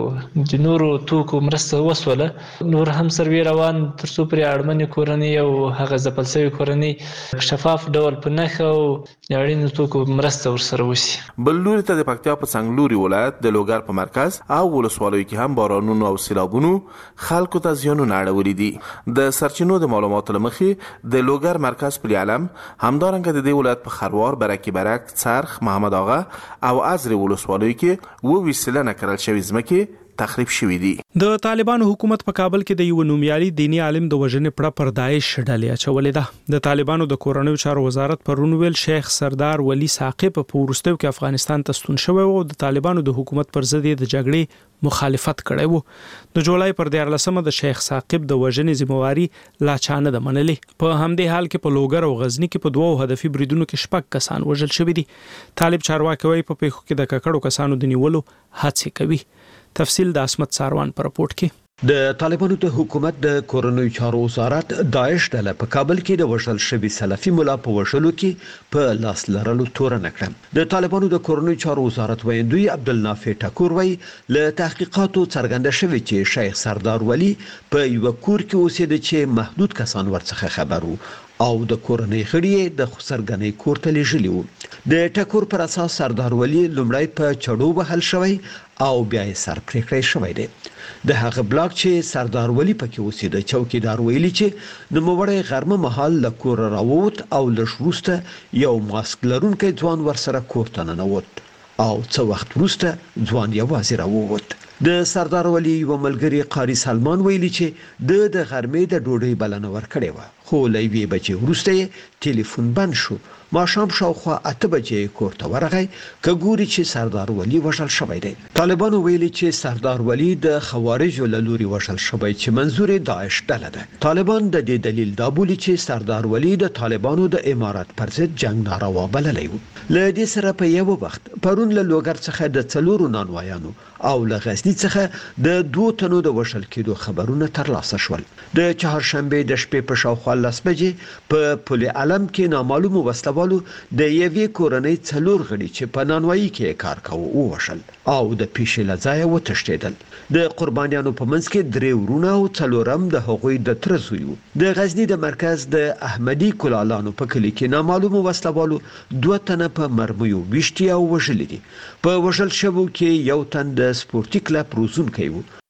[SPEAKER 25] د نورو توکو مرسته وسوله. نور هم سروې روان تر څو پرې اړمنې کورنۍ او هغه ځپل شوي کورنۍ شفاف ډول په نښه او اړینو توکو مرسته ورسره
[SPEAKER 21] بل لوري ته د پکتیا په څنګلوري ولایت د لوګر په مرکز او ولسوالیو کې هم بارانونو او سیلابونو خلکو ته زیانونه اړولي دي. د سرچینو د معلوماتو لمخې د لوګر مرکز په علم همدارنګه د دې ولایت په خروار، برکی برک، څرخ، محمد آغا او ازرې ولسوالیو کې و وسیله کرل شوی ځمکې تخریب شوې دي.
[SPEAKER 1] د طالبانو حکومت په کابل کې د یو نومیالي دینی عالم د وژنې پړه پر داعش ډلې اچولې ده. د طالبانو د کورنیو چارو وزارت پرون ویل شیخ سردار ولی ثاقب په وروستیو کې افغانستان ته ستون شوی او د طالبانو د حکومت پر ضد د جګړې مخالفت کړی وو. د جولای پر دیارلسمه د شیخ ثاقب د وژنې ذمہواری لا چانه د منلې. په همدې حال کې په لوګر او غزنی کې په دوو هدفي بریدونو کې شپږ کسان وژل شوي دي. طالب چارواکي وايي په پیښو کې د ککړو کسانو د نیولو هڅې کوي. تفصیل د اسمت ساروان پر رپورت کې.
[SPEAKER 26] د طالبانو د حکومت د کورنیو چارو وزارت داعش ډله په کابل کې د وژل شوي سلفي مولا په وژلو کې په لاس لرلو تورن کړه. د طالبانو د کورنیو چارو وزارت ویندوی عبدالنافع ټکور وی له تحقیقاتو څرګنده شوی چې شیخ سردار ولی په یو کور کې اوسېد چې محدود کسان ورڅخه خبرو او د کورنۍ غړي د خسرګنۍ کور ته لېږلي وو. د ټکور پر اساس سردار ولی لومړی په چړو وهل شوی او بیا یې سر پرې کړی شوی دی. د هغه بلاک چې سردار ولی پکې اوسېده چوکیدار ویلي چې نوموړی غرمه مهال له کور راووت او لږ وروسته یو ماسک لرونکی ځوان ورسره کور ته ننوت او څه وخت وروسته ځوان یوازې راووت. د سردار ولی یو ملګری قاری سلمان ویلي چې د د غرمې د ډوډۍ بلنه ورکړې وه خو له یوې بجې وروسته یې ټلیفون بند شو. ماښام شاوخوا اته بجې کور ته ورغی که ګوري چې سردار ولی وژل شوی دی. طالبانو ویلي چې سردار ولی د خوارجو له لوري وژل شوی چې منظور داعش ډله ده. طالبان د دې دلیل دا بولي چې سردار ولی د طالبانو د امارت پر ضد جنگ ناروا بللی وو. له دې سره په یو وخت پرون له لوګر څخه د څلورو نانوایانو او له غزنی څخه د دوه تنو د وژل کېدو خبرونه ترلاسه شول. د چهارشنبه د شپې په شاوخوا لس بجې په پل علم کې نامعلوم وسلوالو د یوې کورنۍ څلور غړي چې په نانوایي کې کار کاوه ووژل او د پیښې له ځایه وتښتېدل. د قربانیانو په منځ کې درې ورونه او څلورم د هغوی د تره زوی و. د غزنی د مرکز د احمدي کلالانو په کلي کې نامعلوم وسلوالو دوه تنه په مرمیو ویشتي او وژلي دي. په وژل شوو کې یو تن د سپورتي کلب روزونکی و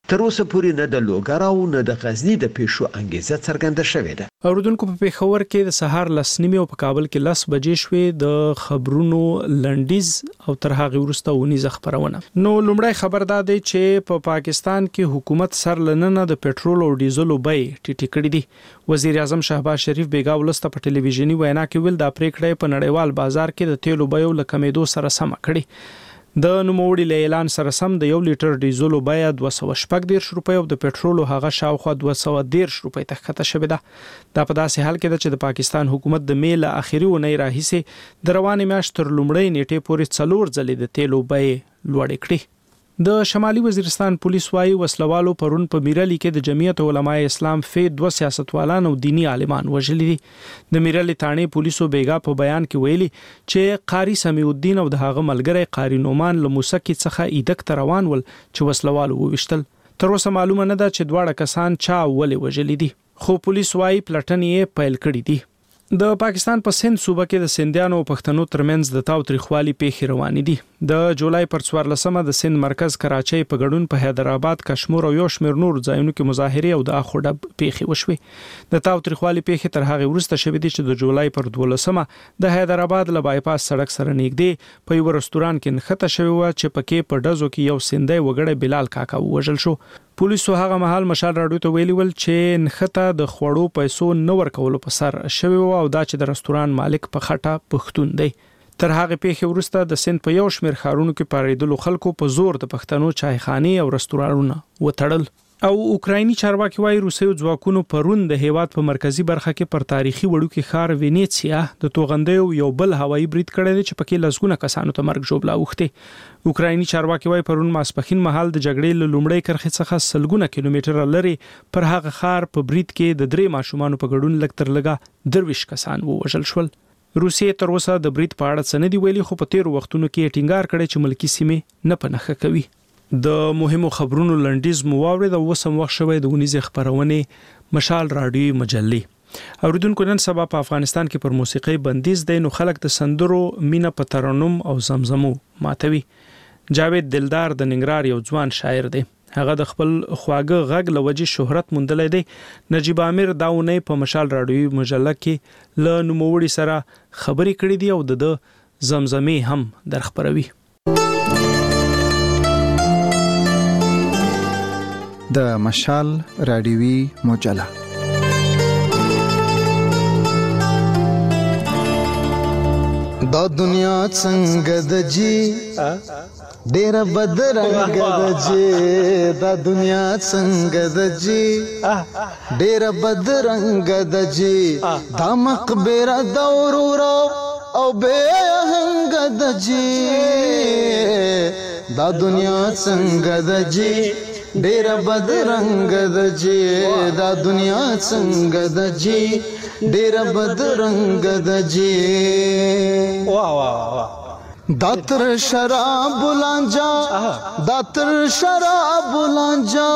[SPEAKER 26] تر اوسه پورې نه د لوګر او نه د غزنی د پیښو انګیزه څرګنده شوې ده.
[SPEAKER 1] اوریدونکو په پیښور کې د سهار لس نیمې او په کابل کې لس بجې شوې. د خبرونو لنډیز او تر هغه وروسته ونیزه خبرونه. نو لومړی خبر دا دی چې په پا پاکستان کې حکومت سر لننه د پېټرول او ډیزلو بیې ټیټې کړې دي. وزیر اعظم شهباز شریف بیګا ولسته په ټلویزیونی وینا کې ویل دا پریکړه په نړیوال بازار کې د تیلو بیو له کمېدو سره سم کړي. د نوموړي له اعلان سره سم د یو لیټر ډیزلو بیه دوه سوه شپږ دېرش روپۍ او د پېټرول هغه شاوخوا دوه سوه دېرش روپۍ ته ښکته شوې ده. دا په داسې حال کې ده چې د پاکستان حکومت د مې له اخري اونۍ راهیسې د روانې میاشتې تر لومړۍ نیټې پورې څلور ځلې د تیلو بیې لوړې کړې. د شمالي وزیرستان پولیس وايي وسلوالو پرون په میرالي کې د جمعیت علماء اسلام فی دوه سیاستوالان او دینی عالمان وژلي دي. د میرالي تانې پولیسو بیګا په بیان کې ویلي چې قاری سمیع الدین او د هغه ملګری قاری نومان له موسکی څخه ایدک ته روان ول چې وسلوالو وویشتل. تر اوسه معلومه نه ده چې دواړه کسان چا ولې وژلي دي، خو پولیس وايي پلټنې یې پیل کړې دي. د پاکستان په سند صوبه کې د سندیانو او پښتنو ترمنځ د تاوتریخوالي پیښې روانې دي. د جولای پر څوارلسمه د سند مرکز کراچۍ په ګډون په حیدرآباد، کشمیر او یو شمېر نور ځایونو کې مظاهرې او د اخو ډب پیښې وشوې. د تاوتریخوالي پیښې تر هغه وروسته شوې دي چې د جولای پر دولسمه د حیدرآباد له بایپاس سړک سره نږدې په یو رستوران کې نښته شوې وه چې پکې په ډزو کې یو سندی وګړی بلال کاکا ووژل شو. پولیسو هغه مهال مشال راډیو ته ویلي ول چې نښته د خوړو پیسو نه ورکولو په سر شوې وه او دا چې د رستوران مالک په خټه پښتون دی. تر هغه پیښې وروسته د سند په یو شمېر ښارونو کې پارېدلو خلکو په زور د پښتنو چایخانې او رستورانونه وتړل. او اوکرایني چارواکي وايي روسي ځواکونو پرون د هیواد په مرکزی برخه کې پر تاریخي وړوکی ښار وینیسیا د توغندیو یو بل هوایي برید کړی دی چې پکې لسګونه کسانو ته مرګ ژوبله اوښتې. اوکرایني چارواکي وايي پرون ماسپښین مهال د جګړې له لومړۍ کرښې څخه سلګونه کیلومتره لري پر هغه ښار په برید کې د درې ماشومانو په ګډون لږ تر لږه درویش کسان ووژل شول. روسیې تر اوسه د برید په اړه څه نه دي ویلي، خو په تیرو وختونو کې ټینګار کړی چې ملکی سیمې نه په نښه کوي. د مهمو خبرونو لنډیز مو واورید او وسم وخت شوی د ونیزه خبرونه مشال رادیو مجلې. اوریدونکو نن سبا په افغانستان کې پر موسیقي بندیز دی، نو خلک د سندرو مینا په ترنم او زمزمو ماتوي. جاوید دلدار د ننګرهار یو ځوان شاعر دی، هغه د خپل خواږه غږ لوجې شهرت موندلې دی. نجیب عامر داونه په مشال رادیو مجله کې له نوموړي سره خبرې کړې دي او د زمزمې هم درخبروي.
[SPEAKER 2] د مشال رادیوي مجله
[SPEAKER 3] دا دنیا څنګه د جی ډیر بدرنګ د جی دا دنیا څنګه د جی ډیر بدرنګ د جی دا مقبره دورورا او به هنګ د جی دا دنیا څنګه د جی ډیر بدرنګ د جی دا دنیا څنګه د جی ډیر بدرنګ د جی واه واه واه داتر شراب لانجا داتر شراب لانجا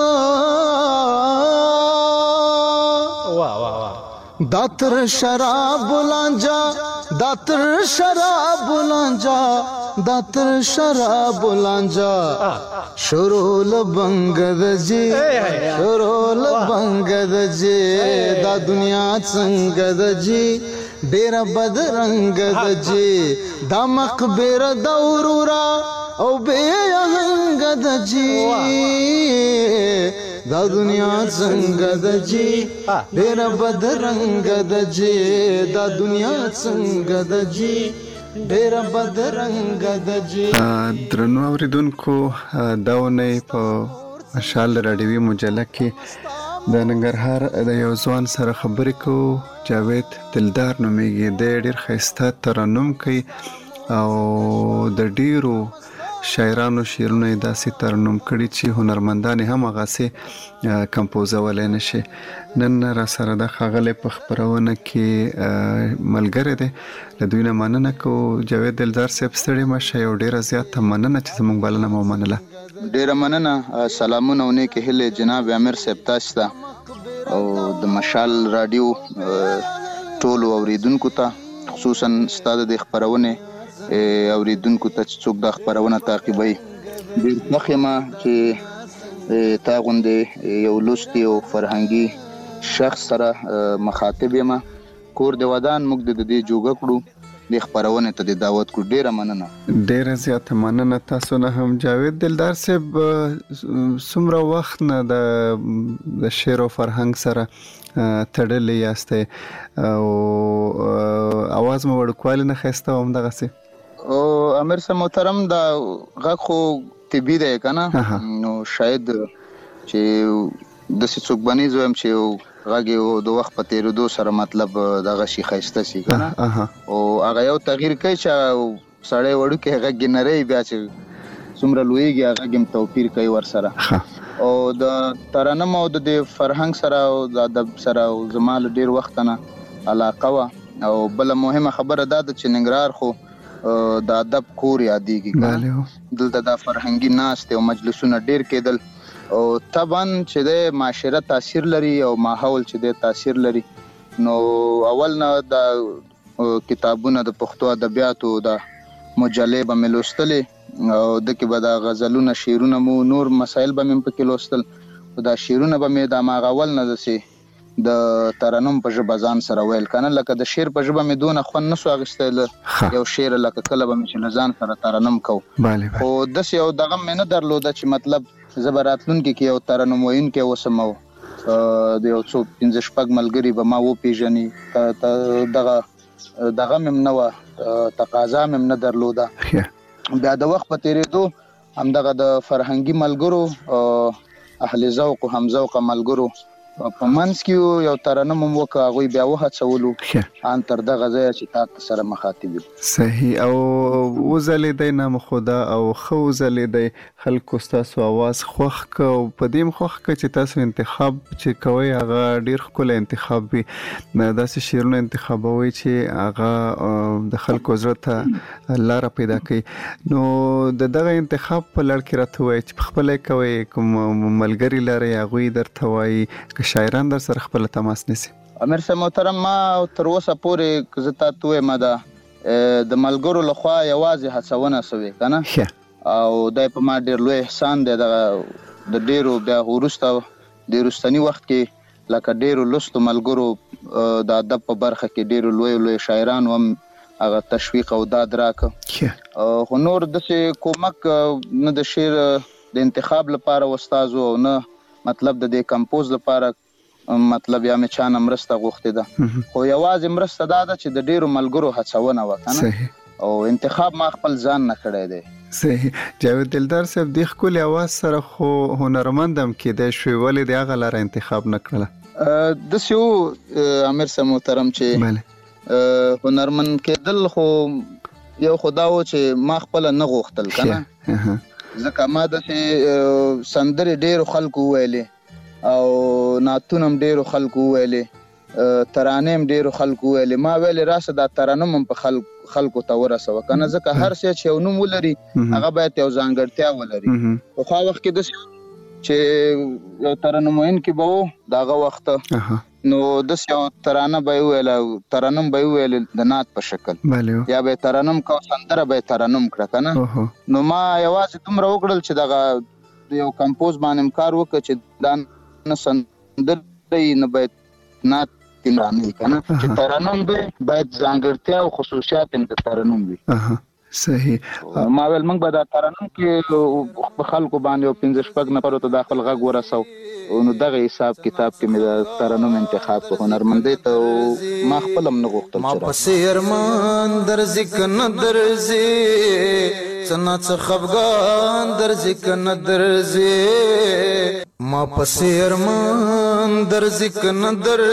[SPEAKER 3] واه واه واه داتر شراب لانجا داتر شراب لانجا داتر شراب لانجا شروع لبنګ د جی شروع لبنګ د جی دا دنیا څنګه د جی ډیر بدرنګ د جی دا مقبره دورورا او به هنګ د جی دا دنیا څنګه د جی ډیر بدرنګ د جی دا دنیا څنګه د جی ډیر بدرنګ د جی.
[SPEAKER 2] درنو اوریدونکو داونه په مشال رادیوي مجله کې د ننګرهار د یو ځوان سره خبرې کوو. جاوید دلدار نومیږي، د ډیر ښایسته ترنم کوي او د ډیرو شاعرانو شعرونه داسې ترنم کړي چې هنرمندان هم هغه سي کمپوزولای نشي. نن را سره د خغله په خبرونه کې ملګری دی، له دوی نه مننه کوو. جاوید دلدار صاحب ستړي مشه، یو ډیره زیاته مننه چې زموږ بلنه مو منله.
[SPEAKER 4] ډیره مننه. سلامونه او نیک هیله جناب امیر صاحب تاسو ته او د مشال رادیو ټولو اوریدونکو ته، خصوصا ستاسو د خبرونه اوریدونکو ته چې څوک د خبرونه تعقیبوي. ډیر مخه چې تا غوندې یو لوستي او فرهنګي شخص سره مخاطب یم. کور د ودان موږ د دې جوګه کړو د خبرونه ته د دعوت کو. ډیره مننه.
[SPEAKER 2] ډیره زیاته مننه تاسو نه هم. جاوید دلدار صاحب څومره وخت نه د شعر او فرهنګ سره تړلې یاستئ او اواز مو وړوکوالی نه ښایسته هم دغسې؟
[SPEAKER 4] او امیر صاحب محترم دا غږ خو طبي دی که نه، نو شاید چې داسې څوک بنیز وایم چې غږ یې د وخت په تېرېدو سره مطلب دغه شي ښایسته سي که نه، او هغه یو تغییر کوي چې سړی وړوکی غږ یې نری بیا چې څومره لویږي هغه غږ هم توپیر کوي ورسره. او د ترنم او د فرهنګ سره او د ادب سره او زما له ډېر وخت نه علاقه وه. او بله مهمه خبره دا ده چې ننګرهار خو د ادب کور یادېږي که نه، دلته دا فرهنګي ناستې او مجلسونه ډېر کېدل، او طبعا چې د معاشره تاثیر لري او ماحول چې د تاثیر لري. نو اول نه د کتابونه د پښتو ادبیاتو د مجلې به مې لوستلې، او د کې به د غزلونه شعرونه مو نور مسایل به مې پکې لوستل، او دا شعرونه به مې د هماغه اول نه داسې د ترنم په ژبه ځان سره ویل که نه، لکه د شعر په ژبه مې دونه خوند نسو اخیستی یو شعر لکه کله به مې چې له ځان سره ترنم کو، خو داسې یو دغه مې نه درلوده چې مطلب زه به راتلونکي کې یو ترنم ویونکی اوسم او د یو څو پنځه شپږ ملګري به ما وپېژني. دغه دغه مې هم نه وه، تقاضا مې هم نه درلوده. بیا د وخت په تېرېدو همدغه د فرهنګي ملګرو اهل ذوق او هم ذوقه ملګرو په منځ کې یو ترنم هم وکړه، هغوی بیا وهڅولو ان تر دغه ځایه چې تا سره مخاطب یم.
[SPEAKER 2] صحیح. او وځلېدی نامخوده او ښه وځلېدی، خلکو ستاسو اواز خوښ که او په دې هم خوښ که چې تاسو انتخاب چې کوئ هغه ډېر ښکلی انتخاب وي، داسې شعرونه انتخابوئ چې هغه د خلکو زړه ته لاره پیدا کوي. نو د دغه انتخاب په لړ کې راته ووایئ چې پخپله یې کوئ، کوم ملګري لرئ هغوی درته وایي، که شاعران در سره خپل تماس نیسي؟
[SPEAKER 4] امیر صاحب محترم، ما تر اوسه پورې که زه تاته ووایم دا د ملګرو لخوا یوازې هڅونه سوې که نه، او دا په ما ډېر لوی احسان دی. دغه د ډېرو بیا وروسته د وروستني وخت کې لکه ډېرو لوستو ملګرو د ادب په برخه کې ډېرو لوی لوی شاعرانو هم هغه تشویق او داد راکړه، خو نور داسې کومک نه د شعر د انتخاب لپاره استازو او نه مطلب د دې کمپوز لپاره مطلب یا مې چانه مرسته غوښتې ده، خو یوازې مرسته دا ده چې د ډېرو ملګرو هڅونه وه که نه، او انتخاب ما خپل ځان نه کړی دی.
[SPEAKER 2] صحیح. جاوید دلدار صاحب، دې ښکلي اواز سره خو هنرمند هم کېدی شوې، ولې د هغه لاره انتخاب نه کړله؟
[SPEAKER 4] داسې و امیر صاحب محترم چې هنرمند کېدل خو یو خو دا و چې ما خپله نه غوښتل که نه، ځکه ما داسې سندرې ډېرو خلکو وویلې او نعتونه هم ډېرو خلکو وویلې، ترانې هم ډېرو خلکو وویلې. ما ویلې راشه دا ترنم هم په خلکو ته ورسوه که نه، ځکه هر څه چې یو نوم ولري هغه باید یو ځانګړتیا ولري. پخوا وخت کې داسې چې یو ترنم ویونکی به و د هغه وخته، نو داسې یو ترانه به یې وویله، ترنم به یې وویلې د نعت په شکل، یا به یې ترنم که سندره به یې ترنم کړه که نه. نو ما یوازې دومره وکړل چې دغه د یو کمپوز باندې م کار وکړه چې دا نه سندره یي نه باید نعت ترانه که نه، چې ترنم دی باید ځانګړتیا او خصوصیات هم د ترنم وي.
[SPEAKER 2] صحیح.
[SPEAKER 4] ما ویل موږ به دا ترنم کې په خلکو باندې یو پنځه شپږ نفرو ته دا خپل غږ ورسو، نو دغه حساب کتاب کې مې د ترنم انتخاب په هنرمندۍ ته ما خپل هم نه غوښتل
[SPEAKER 3] ما پسې ارمان درځي که نه درځي، څه نه څه خفګان درځي که نه درځي، ما پسې ارمان درځي که نه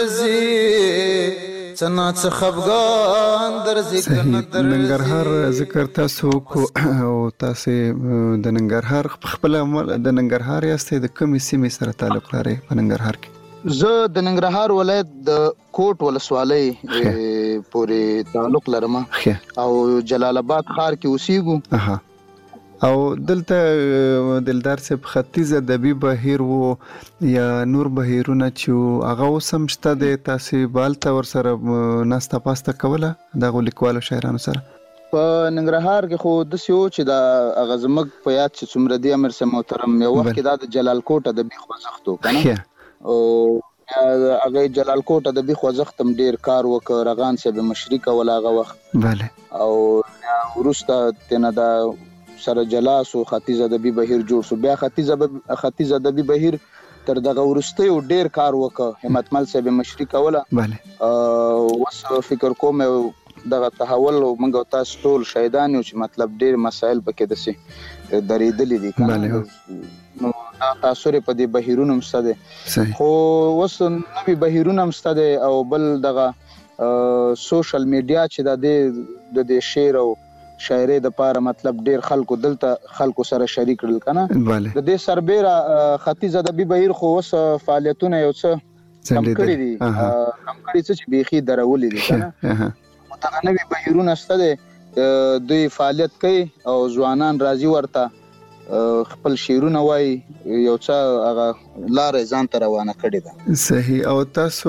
[SPEAKER 3] درځي، څه نه څه خفګان درځي که نه درځي.
[SPEAKER 2] ننګرهار ذکر تاسو کو او تاسې د ننګرهار خپله د ننګرهار یاستئ، د کومې سیمې سره تعلق لرئ په ننګرهار کې؟
[SPEAKER 4] زه د ننګرهار ولایت د کوټ ولسوالۍ پورې تعلق لرم او جلال آباد ښار کې اوسېږو.
[SPEAKER 2] او دلته دلدار صاحب ختیځ ادبي بهیر وو یا نور بهیرونه چې هغه اوس هم شته دی، تاسې به هلته ورسره ناسته پاسته کوله دغو لیکوالو شاعرانو سره؟
[SPEAKER 4] په ننګرهار کې خو داسې و چې دا هغه زموږ په یاد چې څومره دی امیر صاحب محترم یو وخت کې دا د جلال کوټ ادبي خوځښت و که نه او هغه جلال کوټ ادبي خوځښت هم ډېر کار وکړ رغان صاحب مشري کوله هغه وخت
[SPEAKER 2] بله
[SPEAKER 4] او وروسته ترنه دا سره جلا سو ختیځ ادبي بهیر جوړ سو بیا ختیځ ختیځ ادبي بهیر تر دغه وروسته یو ډېر کار وکړ همتمل صاحب مشري کوله
[SPEAKER 2] بله
[SPEAKER 4] اوس فکر کوم دغه تحول موږ تاسو ټول شهیدان یو چې مطلب ډېر مسایل پکې داسې درېدلي دي
[SPEAKER 2] بله
[SPEAKER 4] نو دا تاثر په دې بهیرونو هم شته دی خو اوس نوي بهیرونه هم شته دی او بل دغه سوشل میډیا چې د دې د دې شعر او شاعرۍ دپاره مطلب ډېر خلکو دلته خلکو سره شریک کړل که نه د دې سربیره ختیځ ادبي بهیر خو اوس فعالیتونه یو څه کم کړي دي کم کړي څه چې بیخي درولي دي که نه دغه نوي بهیرونه شته دی دوی فعالیت کوي او ځوانان راځي ورته خپل شعرونه وایي یو څه هغه لاره ځان ته روانه کړې ده
[SPEAKER 2] صحیح او تاسو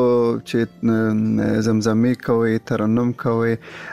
[SPEAKER 2] چې زمزمې کوئ ترنم کوئ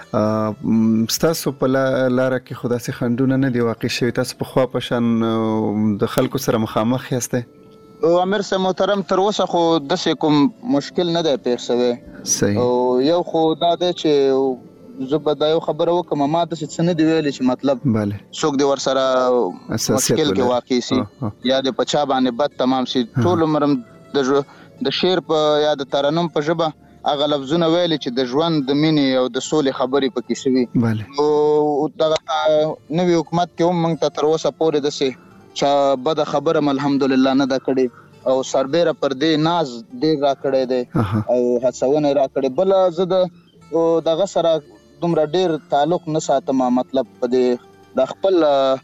[SPEAKER 2] ستاسو په لاره کې خو داسې خنډونه نه دي واقع شوي تاسو پخوا په شان د خلکو سره مخامخ یاستئ
[SPEAKER 4] امیر صاحب محترم تر اوسه خو داسې کوم مشکل نه دی پیښ شوی او یو خو دا دی چې زه به دا یو خبره وکړم ما داسې څه نه دي ویلي چې مطلب څوک دې ورسره مشکل کې واقع سي یا د په چا باندې بد تمام سي ټول عمر د شعر په یا د ترنم په ژبه هغه لفظونه ویلي چې د ژوند د مینې او د سولې خبرې پکې شوي او دغه نوي حکومت کې هم موږ ته تر اوسه پورې داسې چا بده خبره م الحمدلله نه ده کړې او سربیره پر دې ناز ډېر را کړی دی او هڅونه را کړې بله زه د دغه سره دومره ډېر تعلق نه ساتم مطلب په دې د خپل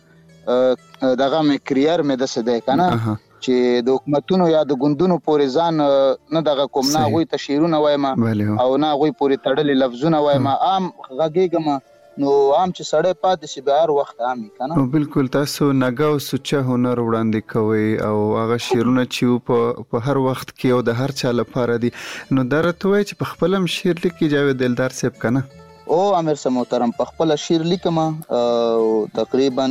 [SPEAKER 4] دغه مې کریر مې داسې دی که نه چې د حکومتونو یا د ګوندونو پورې ځان نه دغه کوم نه هغوی ته شعرونه وایم او نه هغوی پورې تړلي لفظونه وایم عام غږېږم نو عام چې سړی پاتې شي بیا هر وخت عام وي که نه
[SPEAKER 2] بالکل تاسو نګه او سوچه هنر وړاندې کوئ او هغه شعرونه چې په هر وخت کې او د هر چا لپاره دي نو دا راته وایي چې په خپله هم شعر لیکي جاوید دلدار صاحب که نه
[SPEAKER 4] او امیر صاحب محترم په خپله شعر لیکم تقریبا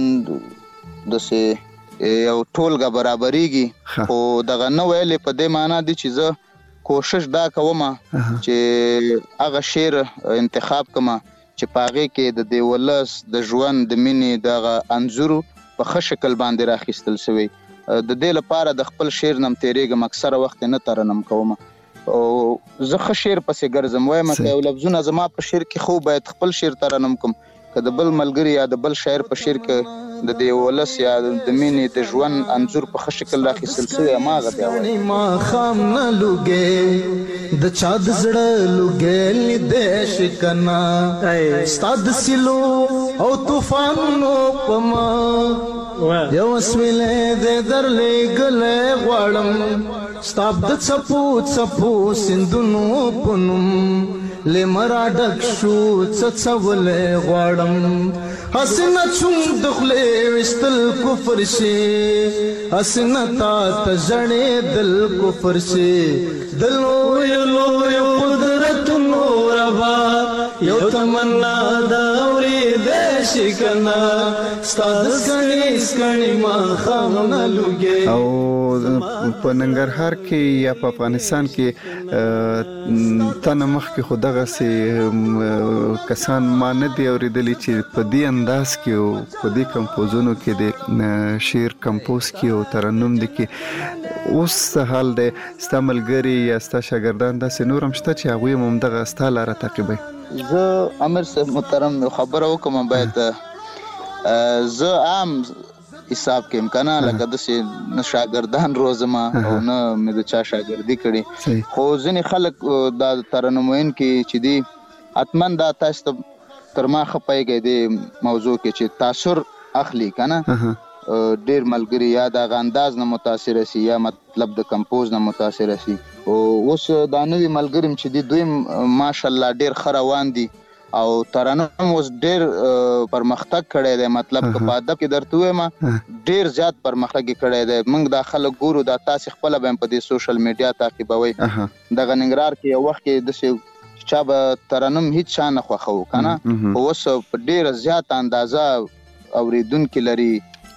[SPEAKER 4] داسې یو ټولګه برابریږي خو دغه نه ویلې په دې معنا دي چې زه کوشش دا کوم چې هغه شعر انتخاب کوم چې په هغې کې د دې ولس د ژوند د مینې دغه انځور په ښه شکل باندې راخیستل شوی د دې لپاره د خپل شعر نه م تېرېږم اکثره وخت نه ترنم کوم او زه ښه شعر پسې ګرځم وایم که یو لفظونه زما په شعر کې خو باید خپل شعر ترنم کوم که د بل ملګري یا د بل شاعر په شعر کې د دې ولس یا د مینې د ژوند انځور په ښه شکل راخیستل شوی هماغه بیا وایم
[SPEAKER 3] ماښام نه لوګې د چا د زړه لوګې لیدې شي که نه ستا د سیلو او طوفانونو په ما یو سویلې دې درلېږلی غواړم ستا د څپو څپو سیندونو په نوم لمرا ډک شو څڅولې غواړم حسنه چون د خولې ویستل کفر شي حسنه تا ته ژړې دل کفر شي د لویو لویو قدرتونو ربا یو تمنا د اورېدی شي که نه ستا د سکڼې سکڼې ماښام نه لوګې
[SPEAKER 2] او په ننګرهار کې یا په افغانستان کې تنه مخکې خو دغسې کسان ما نه دي اورېدلي چې په دې انداز کې او په دې کمپوزونو کې د شعر کمپوز کې او ترنم دي کې اوس څه حال دی ستا ملګري یا ستا شاګردان داسې نور هم شته چې هغوی هم همدغه ستا لاره تعقیبوي
[SPEAKER 4] زه امیر صاحب محترم یو خبره وکړم باید زه عام حساب کې که نه لکه داسې نه شاګردان روزم او نه مې د چا شاګردي کړې خو ځینې خلک دا ترنم ویونکي چې دي حتما دا تاسو ته تر ما ښه پوهېږئ دې موضوع کې چې تاثر اخلي که نه ډېر ملګري یا د هغه انداز نه متاثره سي یا مطلب د کمپوز نه متاثره سي او اوس دا نوي ملګري چې دي دوی ماشاءالله ډېر ښه روان دي او ترنم اوس ډېر پرمختګ کړی دی مطلب که په ادب کې درته ووایم ډېر زیات پرمختګ یې کړی دی موږ دا خلک ګورو دا تاسې خپله به هم په دې سوشل میډیا تعقیبوئ دغه ننګرهار کې یو وخت کې داسې چا به ترنم هیڅ چا نه خوښو کنه خو اوس په ډیره زیات اندازه اوریدونکي لري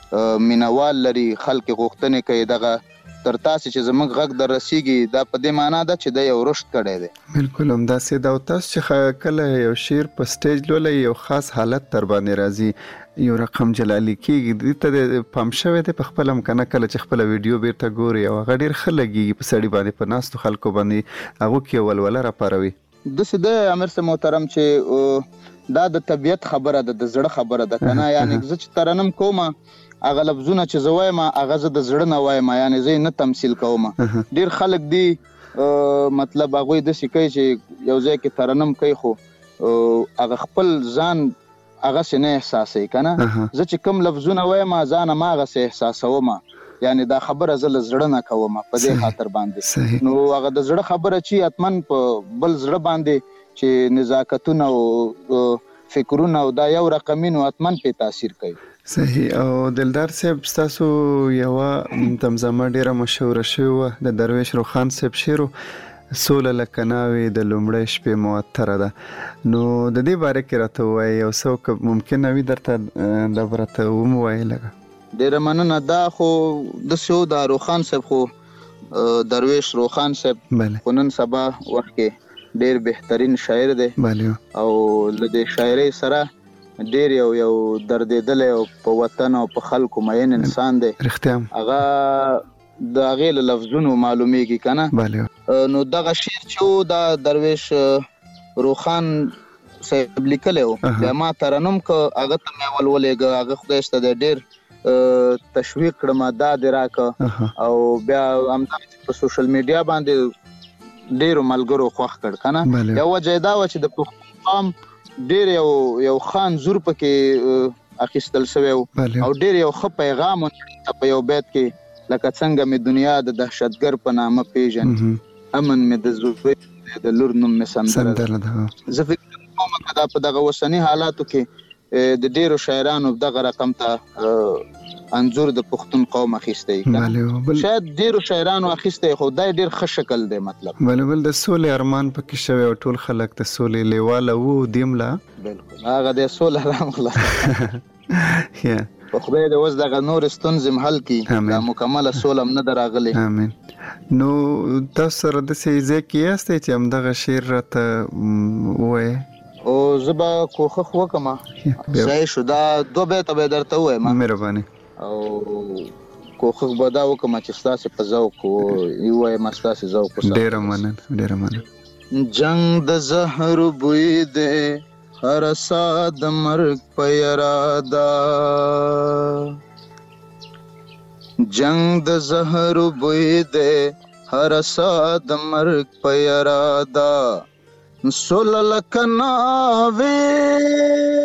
[SPEAKER 4] مینوال لري خلک غوښتنې کوي دغه تر تاسو چې زموږ غږ در رسیږي دا په دې معنا ده چې د یو رشد کړی دی
[SPEAKER 2] بالکل همداسې دا تاسو چې کله یو شعر په سټیج لولئ یو خاص حالت در باندې راځي یو رقم جلالي کېږي دې ته پام شوی دی په خپل هم کنه کله چې خپل ویډیو بیرته ګوري او هغه ډېر ښه لګېږي په سړي باندې په ناستو خلکو باندې هغو کې ولوله راپاروي
[SPEAKER 4] داسې دی امیر صاحب محترم چې دا د طبیعت خبره ده د زړه خبره ده کنه یعنی زه چې ترنم کوم هغه لفظونه چې زه وایم هغه زه د زړه نه وایم یعنی زه نه تمثیل کوم ډېر خلک دي مطلب هغوی داسې کوي چې یو ځای کې ترنم کوي خو هغه خپل ځان هغسې نه احساسوي که نه زه چې کوم لفظونه وایم ځان هم هغسې احساسوم یعنی دا خبره زه له زړه نه کوم په دې خاطر باندې نو هغه د زړه خبره چې حتما په بل زړه باندې چې نزاکتونه او فکرونه او دا یو رقمي نو حتما پې تاثیر کوي
[SPEAKER 2] صحیح او دلدار صاحب ستاسو یوه تمزمه ډیره مشهوره شوې وه د درویش روخان صاحب شعر سوله لکه ناوې د لومړۍ شپې معطره ده نو د دې باره کې راته ووایي یو څه ممکنه وي درته دا به راته ومووایي لږه
[SPEAKER 4] ډیره مننه دا خو داسې و دا روخان صاحب خو درویش روخان صاحب خو نن سبا وخت کې ډیر بهترین شاعر دی او له دې شاعرۍ سره ډیر یو یو دردېدلی او په وطن او په خلکو مین انسان دی هغه د هغې له لفظونو معلومیږي که نه نو دغه شعر چې دا درویش روخان صاحب لیکلی و بیا ما ترنم که هغه ته مې ولولېږه هغه خدای شته دی ډېر تشویق کړم دا دې راکړه او بیا همدغسې په سوشل میډیا باندې ډېرو ملګرو خوښ کړ که نه یو وجه یې دا وه چې د پښتون قام ډیر یو یو خان زور پکې اخیستل شوی او ډیر یو ښه پیغام په یو بیت کې لکه څنګه مې دنیا د دهشتګر په نامه پیژن امن مې د زوی د لور نوم مې سندره ده زه فکر کوم که دا په دغه اوسني حالاتو کې د ډیرو شاعرانو دغه رقم ته انځور د پښتون قوم اخیستی شاید ډیرو شاعرانو اخیستی خو دا ډیر ښه شکل دی مطلب
[SPEAKER 2] بل بل د سولې ارمان پکې شوی او ټول خلک د سولې لیواله وو دیم لا
[SPEAKER 4] بالکل هغه د سولې ارمان خلاص په خدای دې اوس دغه نور ستونزې هم حل کړي دا مکمله سوله هم نه ده راغلې
[SPEAKER 2] امین نو تاسو سره داسې ځای کې یاستئ چې همدغه شعر راته ووایئ
[SPEAKER 4] او زه به کوښښ وکړم ځای شو دا دوه بیته به یې درته ووایم
[SPEAKER 2] مهرباني
[SPEAKER 4] او کوښښ به دا وکړم چې ستاسې په ذوق ووایم ستاسې ذوق
[SPEAKER 2] ډېره مننه ډېره مننه
[SPEAKER 4] جنګ د زهر بوی دی هر ساه د مرګ په اراده جنګ د زهر بوی دی هر ساه د مرګ په اراده سوله لکه ناوې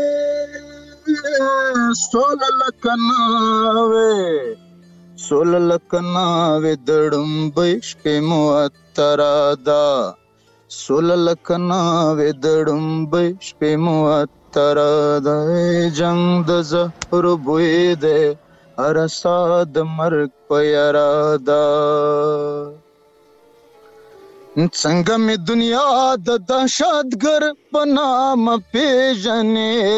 [SPEAKER 4] سوله لکه ناوې سوله لکه ناوې د ړومبۍ شپې معطره ده سوله لکه ناوې د ړومبۍ شپې معطره ده جنګ د زهر بوی دی هر ساه د مرګ په اراده څنګه مې دنیا د دهشتګر په نامه پیژنې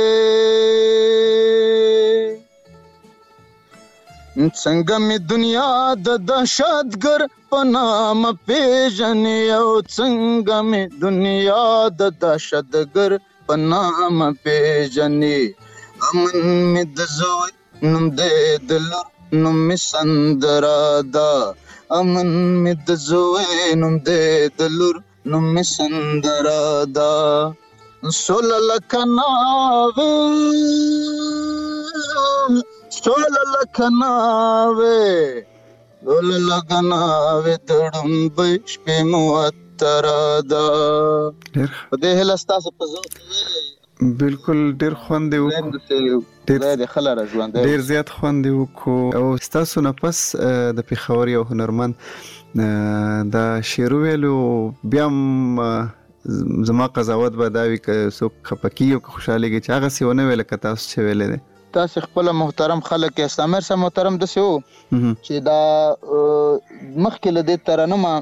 [SPEAKER 4] څنګه مې دنیا د دهشتګر په نامه پیژنې او څنګه مې دنیا د دهشتګر په نامه پیژنې امن مې د زوی نوم دی د لور نوم مې سندره ده امن مې د زوی نوم دی د لور نوم مې سندره ده سوله لکه ناوې سوله لکه ناوې سوله لکه ناوې د ړومبۍ شپې معطره ده په دې هیله ستاسو په ذوق
[SPEAKER 2] بالکل ډیر خوند دی ډیر زیات خوند دی وکړو او ستاسو نه پس د پېښور یو هنرمند دا شعر ویلو بیا هم زما قضاوت به دا وي که څوک خفه کېږي او که خوشحالېږي چې هغسې ونه ویله که تاسو چې ویلی دی
[SPEAKER 4] تاسې خپله محترم خلک یاست امیر صاحب محترم داسې و چې دا مخکې له دې ترنمه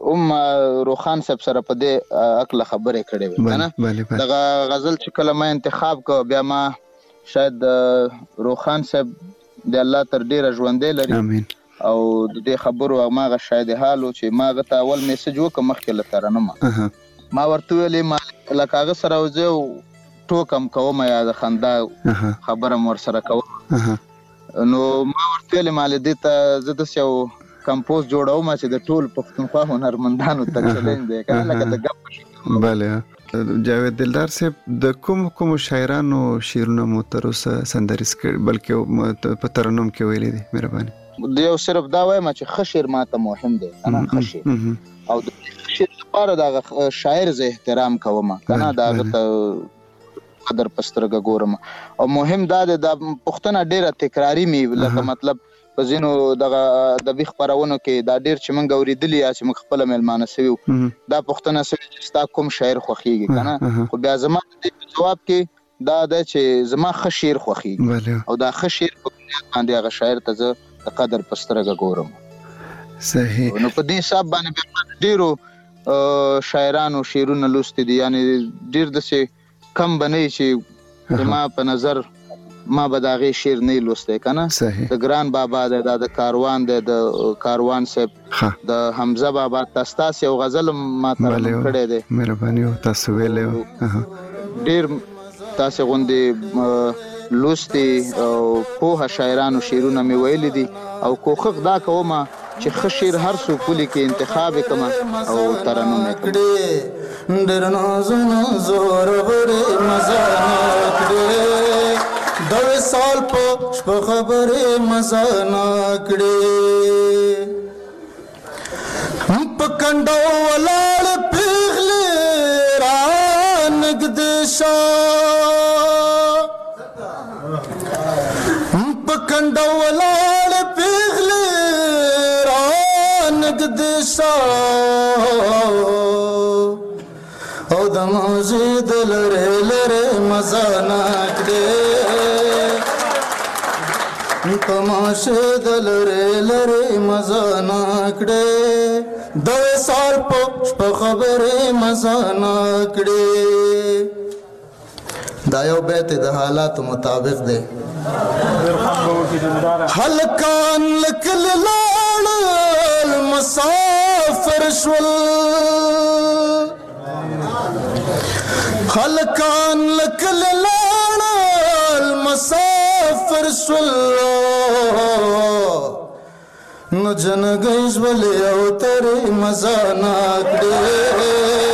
[SPEAKER 4] ام روخان صاحب سره په دې عقل خبرې کړې وې کنه دغه غزل چې کله ما انتخاب کو بیا ما شاید روخان صاحب د الله تر ډیره ژوندې لري امين او د دې خبرو ما غ شاید حالو چې ما غ ته اول میسج وکم مخکې لته نه ما ورته ویلې ما لکه سره وځو ټوکم کوم یا د خندا خبره مور سره کوم نو ما ورته ویلې مال دې ته زه د یو کمپوز جوړوم چې د ټول پښتونخوا هنرمندانو ته چیلنج دی کنه لکه د ګپ
[SPEAKER 2] بله جاوید دلدار صاحب د کوم کوم شاعرانو شعرونه مو تر اوسه سندریز کړ بلکې په ترنم کې ویلي دي مهرباني
[SPEAKER 4] د یو صرف دا وایم چې خشیر ماته مهم دی کنه خشیر او د خشیر لپاره دا شاعر زه احترام کوم کنه دا ته قدر پسترګه ګورم او مهم دا د پښتنه ډیره تکراری می لکه مطلب په ځینو دغه د بیخ خبرونو کې دا ډیر چې مونږ اوریدلی یا چې موږ خپل ملمانه سویو دا پښتنه سوي ستا کوم شاعر خوخیږي کنه خو بیا زما د جواب کې دا د چې زما خشیر خوخیږي او دا خشیر په باندې هغه شاعر ته زه د قدر پسترګه ګورم
[SPEAKER 2] صحیح
[SPEAKER 4] نو په دې حساب باندې ډیرو شاعرانو شعرونه لوستي دي یعنی ډیر د څه کم بنئ چې ما په نظر ما به دا غي شعر نه لوسته کنه د ګران بابا د کاروان د کاروان صاحب د حمزه بابا تاسو یو غزل ما ته کړی دی
[SPEAKER 2] مهرباني تاسو ویلې
[SPEAKER 4] ډیر تاسو غوندي لوستي او په شاعرانو شعرونه می ویل دي او کوخه دا کومه چې خشیر هر څو پولی کې انتخاب کما او ترنم
[SPEAKER 3] کړي ډیر نازونه زور غره مزه کړي دوه سال په شپه خبره مزه کړي هم په کندو ولاړ پیغلې را نګدشا هم په کندو ولاړ پیغلې را نګدشا او د موزي د لره لره مزه کړي تماشه د لره لره مزه کړي دوه سال په خبره مزه کړي دا یو بیت د حالات مطابق دی هلکان لکل لاړ مسافر شول هلکان لکل لاړ مسافر شول نو جنګیز ولې او ترې مزه کړي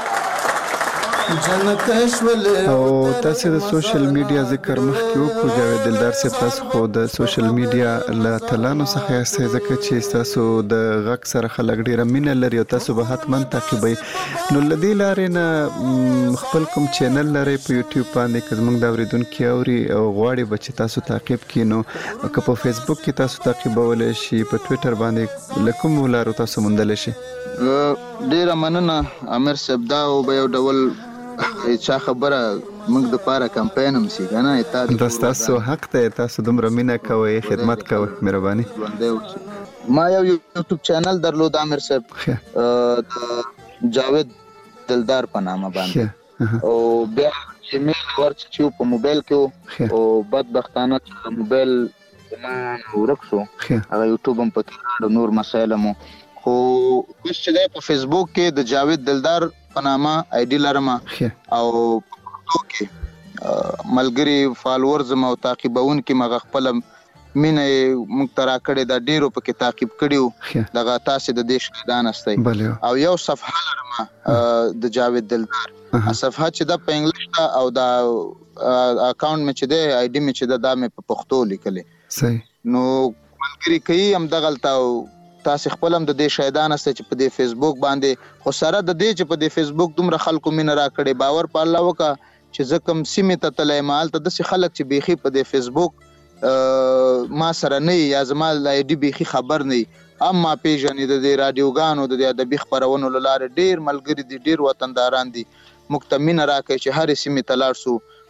[SPEAKER 2] او تاسو د سوشل میډیا ذکر مخکې وکړو جاوید دلدار صاحب تاسو خو د سوشل میډیا له تلانو څخه یاستئ ځکه چې تاسو د غږ سره خلک ډیره مینه لري او تاسو به حتما تعقیبئ نو له دې لارې نه خپل کوم چینل لري په یوټیوب باندې که زموږ د اورېدونکي اوري او غواړي به چې تاسو تعقیب کړي نو که په فیسبوک کې تاسو تعقیبولی شي په ټویټر باندې له کومو لارو تاسو موندلی شي
[SPEAKER 4] ډیره مننه امیر صاحب دا به یو ډول چا خبره موږ د پاره کمپاین هم سي کنه
[SPEAKER 2] دا تاسو حق ته تاسو دومره مینه کوئ خدمت کوئ مهرباني
[SPEAKER 4] ما یو یوټیوب چینل درلود امیر صاحب د جاوید دلدار په نامه باندې او بیا ایمیل ورچ په موبایل کې او بدبختانه موبایل ما ورکسو هغه یوټیوب هم په نور مسایل مو خو کوم چې په فیسبوک کې د جاوید دلدار په نامه آی ډی لرم او اوکي ملګری فالوورز مو تعقیبون کې مغه خپل مینه مخترا کړي دا ډیرو په تعقیب کړیو دغه تاسو د دیش دان استي او یو صفحه لرم د جاوید دلدار صفحه چې د په انګلیش او دا اکاونټ مې چې دی آی ډی مې چې دا د په پښتو لیکلې
[SPEAKER 2] صحیح
[SPEAKER 4] نو ملګری کوي هم دغلطه تاسو خپل هم د دې شایدان است چې په دې فیسبوک باندې خو سره د دې چې په دې فیسبوک دومره خلکو مين را کړي باور په الله وکا چې زکم سیمه ته تلای مال ته د خلک چې بيخي په دې فیسبوک ما سره نه یا زما د دې بيخي خبر نه اما پیژنې د دې رادیوګانو د دې ادبي خبرونو لاره ډیر ملګری دي ډیر وطنداران دي مکتمن را کوي چې هر سیمه ته لاړ سو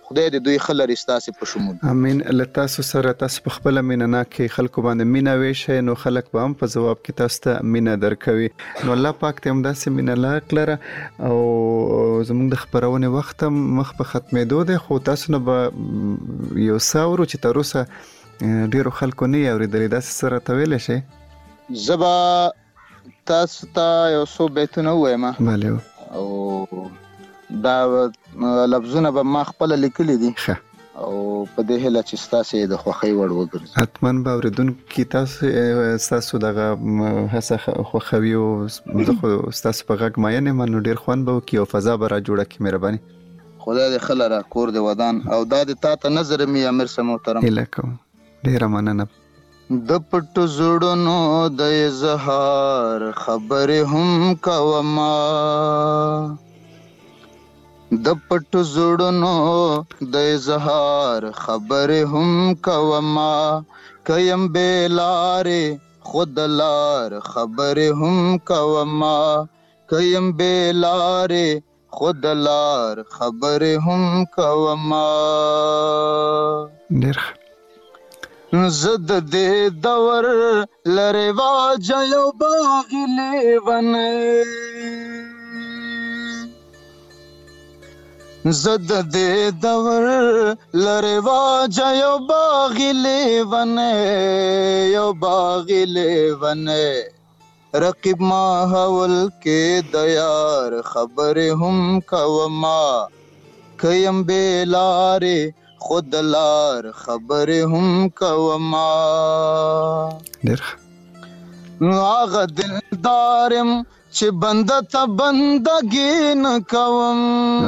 [SPEAKER 4] خدای دې دوی خلری ستاسو په شمول.
[SPEAKER 2] امين. لتاسو سره تاسو په خپل مینا کې خلکو باندې مینا ویشه نو خلک به هم په جواب کې تاسو ته مینا درکوي. نو الله پاک ته هم داسې مینا لا کړره او زموږ د خبرونه وخت مخ په ختمېدو ده، خو تاسو نه به یو څاورو چې تر اوسه ډیرو خلکو نه اوریدلې داسې سره تویل شي.
[SPEAKER 4] زبا تاسو ته یو څو بیتونه وایم.
[SPEAKER 2] بله.
[SPEAKER 4] او دا لفظونه به ما خپل لیکلي دي او په دې هله چې ستاسو د خوښۍ وړ وګرځي.
[SPEAKER 2] حتماً به اوریدونکو تاسو تاسو دغه هڅه خوښوي او زه خو تاسو په غږ ماینه منو ډیر خوان به کی او فضا به را جوړه کی مهرباني.
[SPEAKER 4] خدای دې خلره کور دې ودان او دا د تا ته نظر می امیر سم محترم.
[SPEAKER 2] الکو ډیر مننه.
[SPEAKER 4] د پټو زړونو د اظهار خبره هم کوما، د پټو زړونو د اظهار خبره هم کوما، کیم بیلاره خود لار خبره هم کوما، کیم بیلاره خود لار خبره هم کوما.
[SPEAKER 2] ډیر
[SPEAKER 4] زد دې دور لری واجه یو باغلی ونه، زد دې دور لری واجه یو باغلی ونه، یو باغلی ونه، رقیب ما حول کې د یار خبره هم کوما، کیم بیلاره خود لار خبره هم کوما.
[SPEAKER 2] ډیر
[SPEAKER 4] هغه دلدارم چې بنده ته بندګي نه کوم،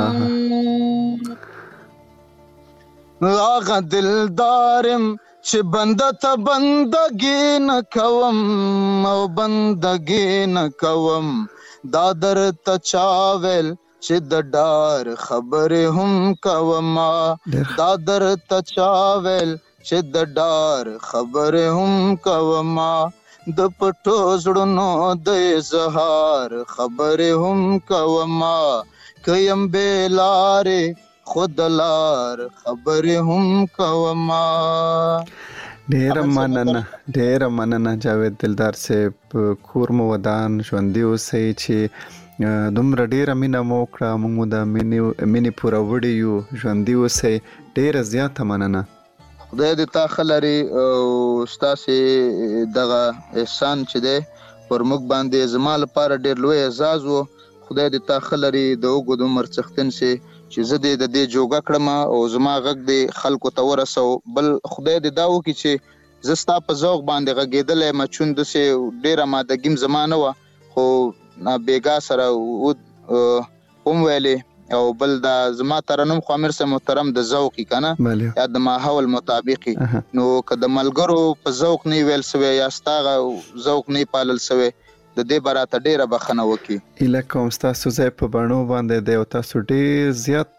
[SPEAKER 4] هغه دلدارم چې بنده ته بندګي نه کوم او بندګي نه کوم، دا در ته چاول چې د ډار خبره هم کوما، دا در ته چاول چې د ډار خبره هم کوما، د پټو زړونو د اظهار خبره هم کوما، کیم بیلاره خود لار خبره هم کوما.
[SPEAKER 2] ډیر مننه ډیر مننه جاوید دلدار صاحب. کور مو ودان ژوندي اوسئ چې دومره ډیره مینه مو وکړه، موږ د مینې پوره وړي یو، ژوندي اوسئ. ډیره زیاته مننه.
[SPEAKER 4] خدای دې تا خلري او ستاسې دغه احسان چې دی پر موږ باندې زما لپاره ډیر لوی اعزاز و. خدای دې تا خلري د اوږد عمر څښتن سي چې زه دې د دې جوګه کړم او زما غږ دې خلکو ته ورسو. بل خدای دې دا وکړي چې زه ستا په ذوق باندې غږېدلی یم، چون داسې ډیره مادګیم زما نه وه، خو بیګا سره هم ویلې او بل دا زما ترنم خو امیر صاحب محترم د ذوقي کنه یا د ماحول مطابقي، نو که د ملګرو په ذوق نه ویل سوی یا ستاغه ذوق نه پالل سوی د دې براته ډیره بخنه وکي.
[SPEAKER 2] الکه تاسو زه په بڼو باندې د تاسو ډیر زیات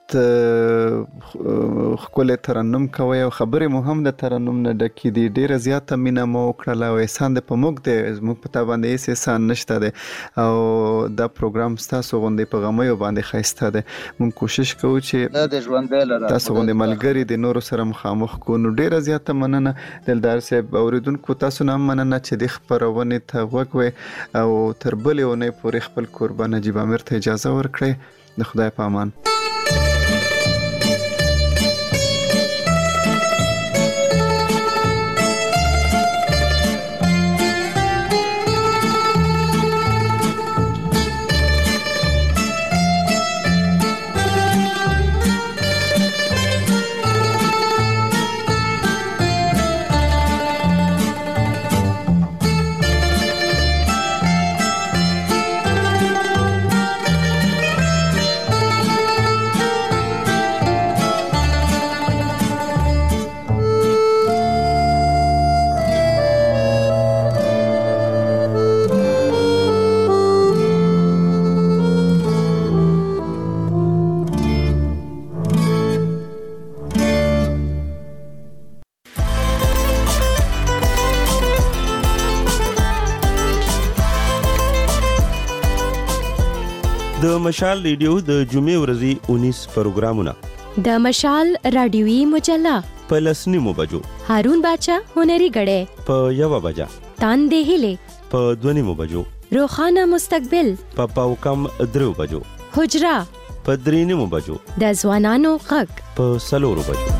[SPEAKER 2] خپل ترنم کوي او خبرې مو هم د ترنم نه ډکې دي. ډیره زیاته مینه مو وکړه او احسان د په موږ دی، موږ په تا باندې هیڅ احسان نشته دی او دا پروګرام تاسو غوندې په غمیو باندې ښایسته دی. موږ کوشش کوو چې
[SPEAKER 4] د ژوندۍ لره
[SPEAKER 2] تاسو غوندې ملګري د نورو سره مخامخ کو. نو ډیره زیاته مننه دلدار صاحب. اوریدونکو تاسو نه مننه چې د خبرونه ته وګوي او تر بلې ونې پورې خپل قربان نجیب امیر ته اجازه ورکړئ. د خدای په امان.
[SPEAKER 11] د مشال ریډیو د جمعې ورځې اونیس پروګرامونه
[SPEAKER 12] د مشال رادیوي مجله
[SPEAKER 11] په لسنیمو بجو،
[SPEAKER 12] هارون باچا هنري غړې
[SPEAKER 11] په یو بجه،
[SPEAKER 12] تاندې هلي
[SPEAKER 11] په دونیمو بجو،
[SPEAKER 12] روخانه مستقبل
[SPEAKER 11] په پاو کم درو بجو،
[SPEAKER 12] حجره
[SPEAKER 11] په درینیمو بجو،
[SPEAKER 12] د ځوانانو غږ
[SPEAKER 11] په سلورو بجو.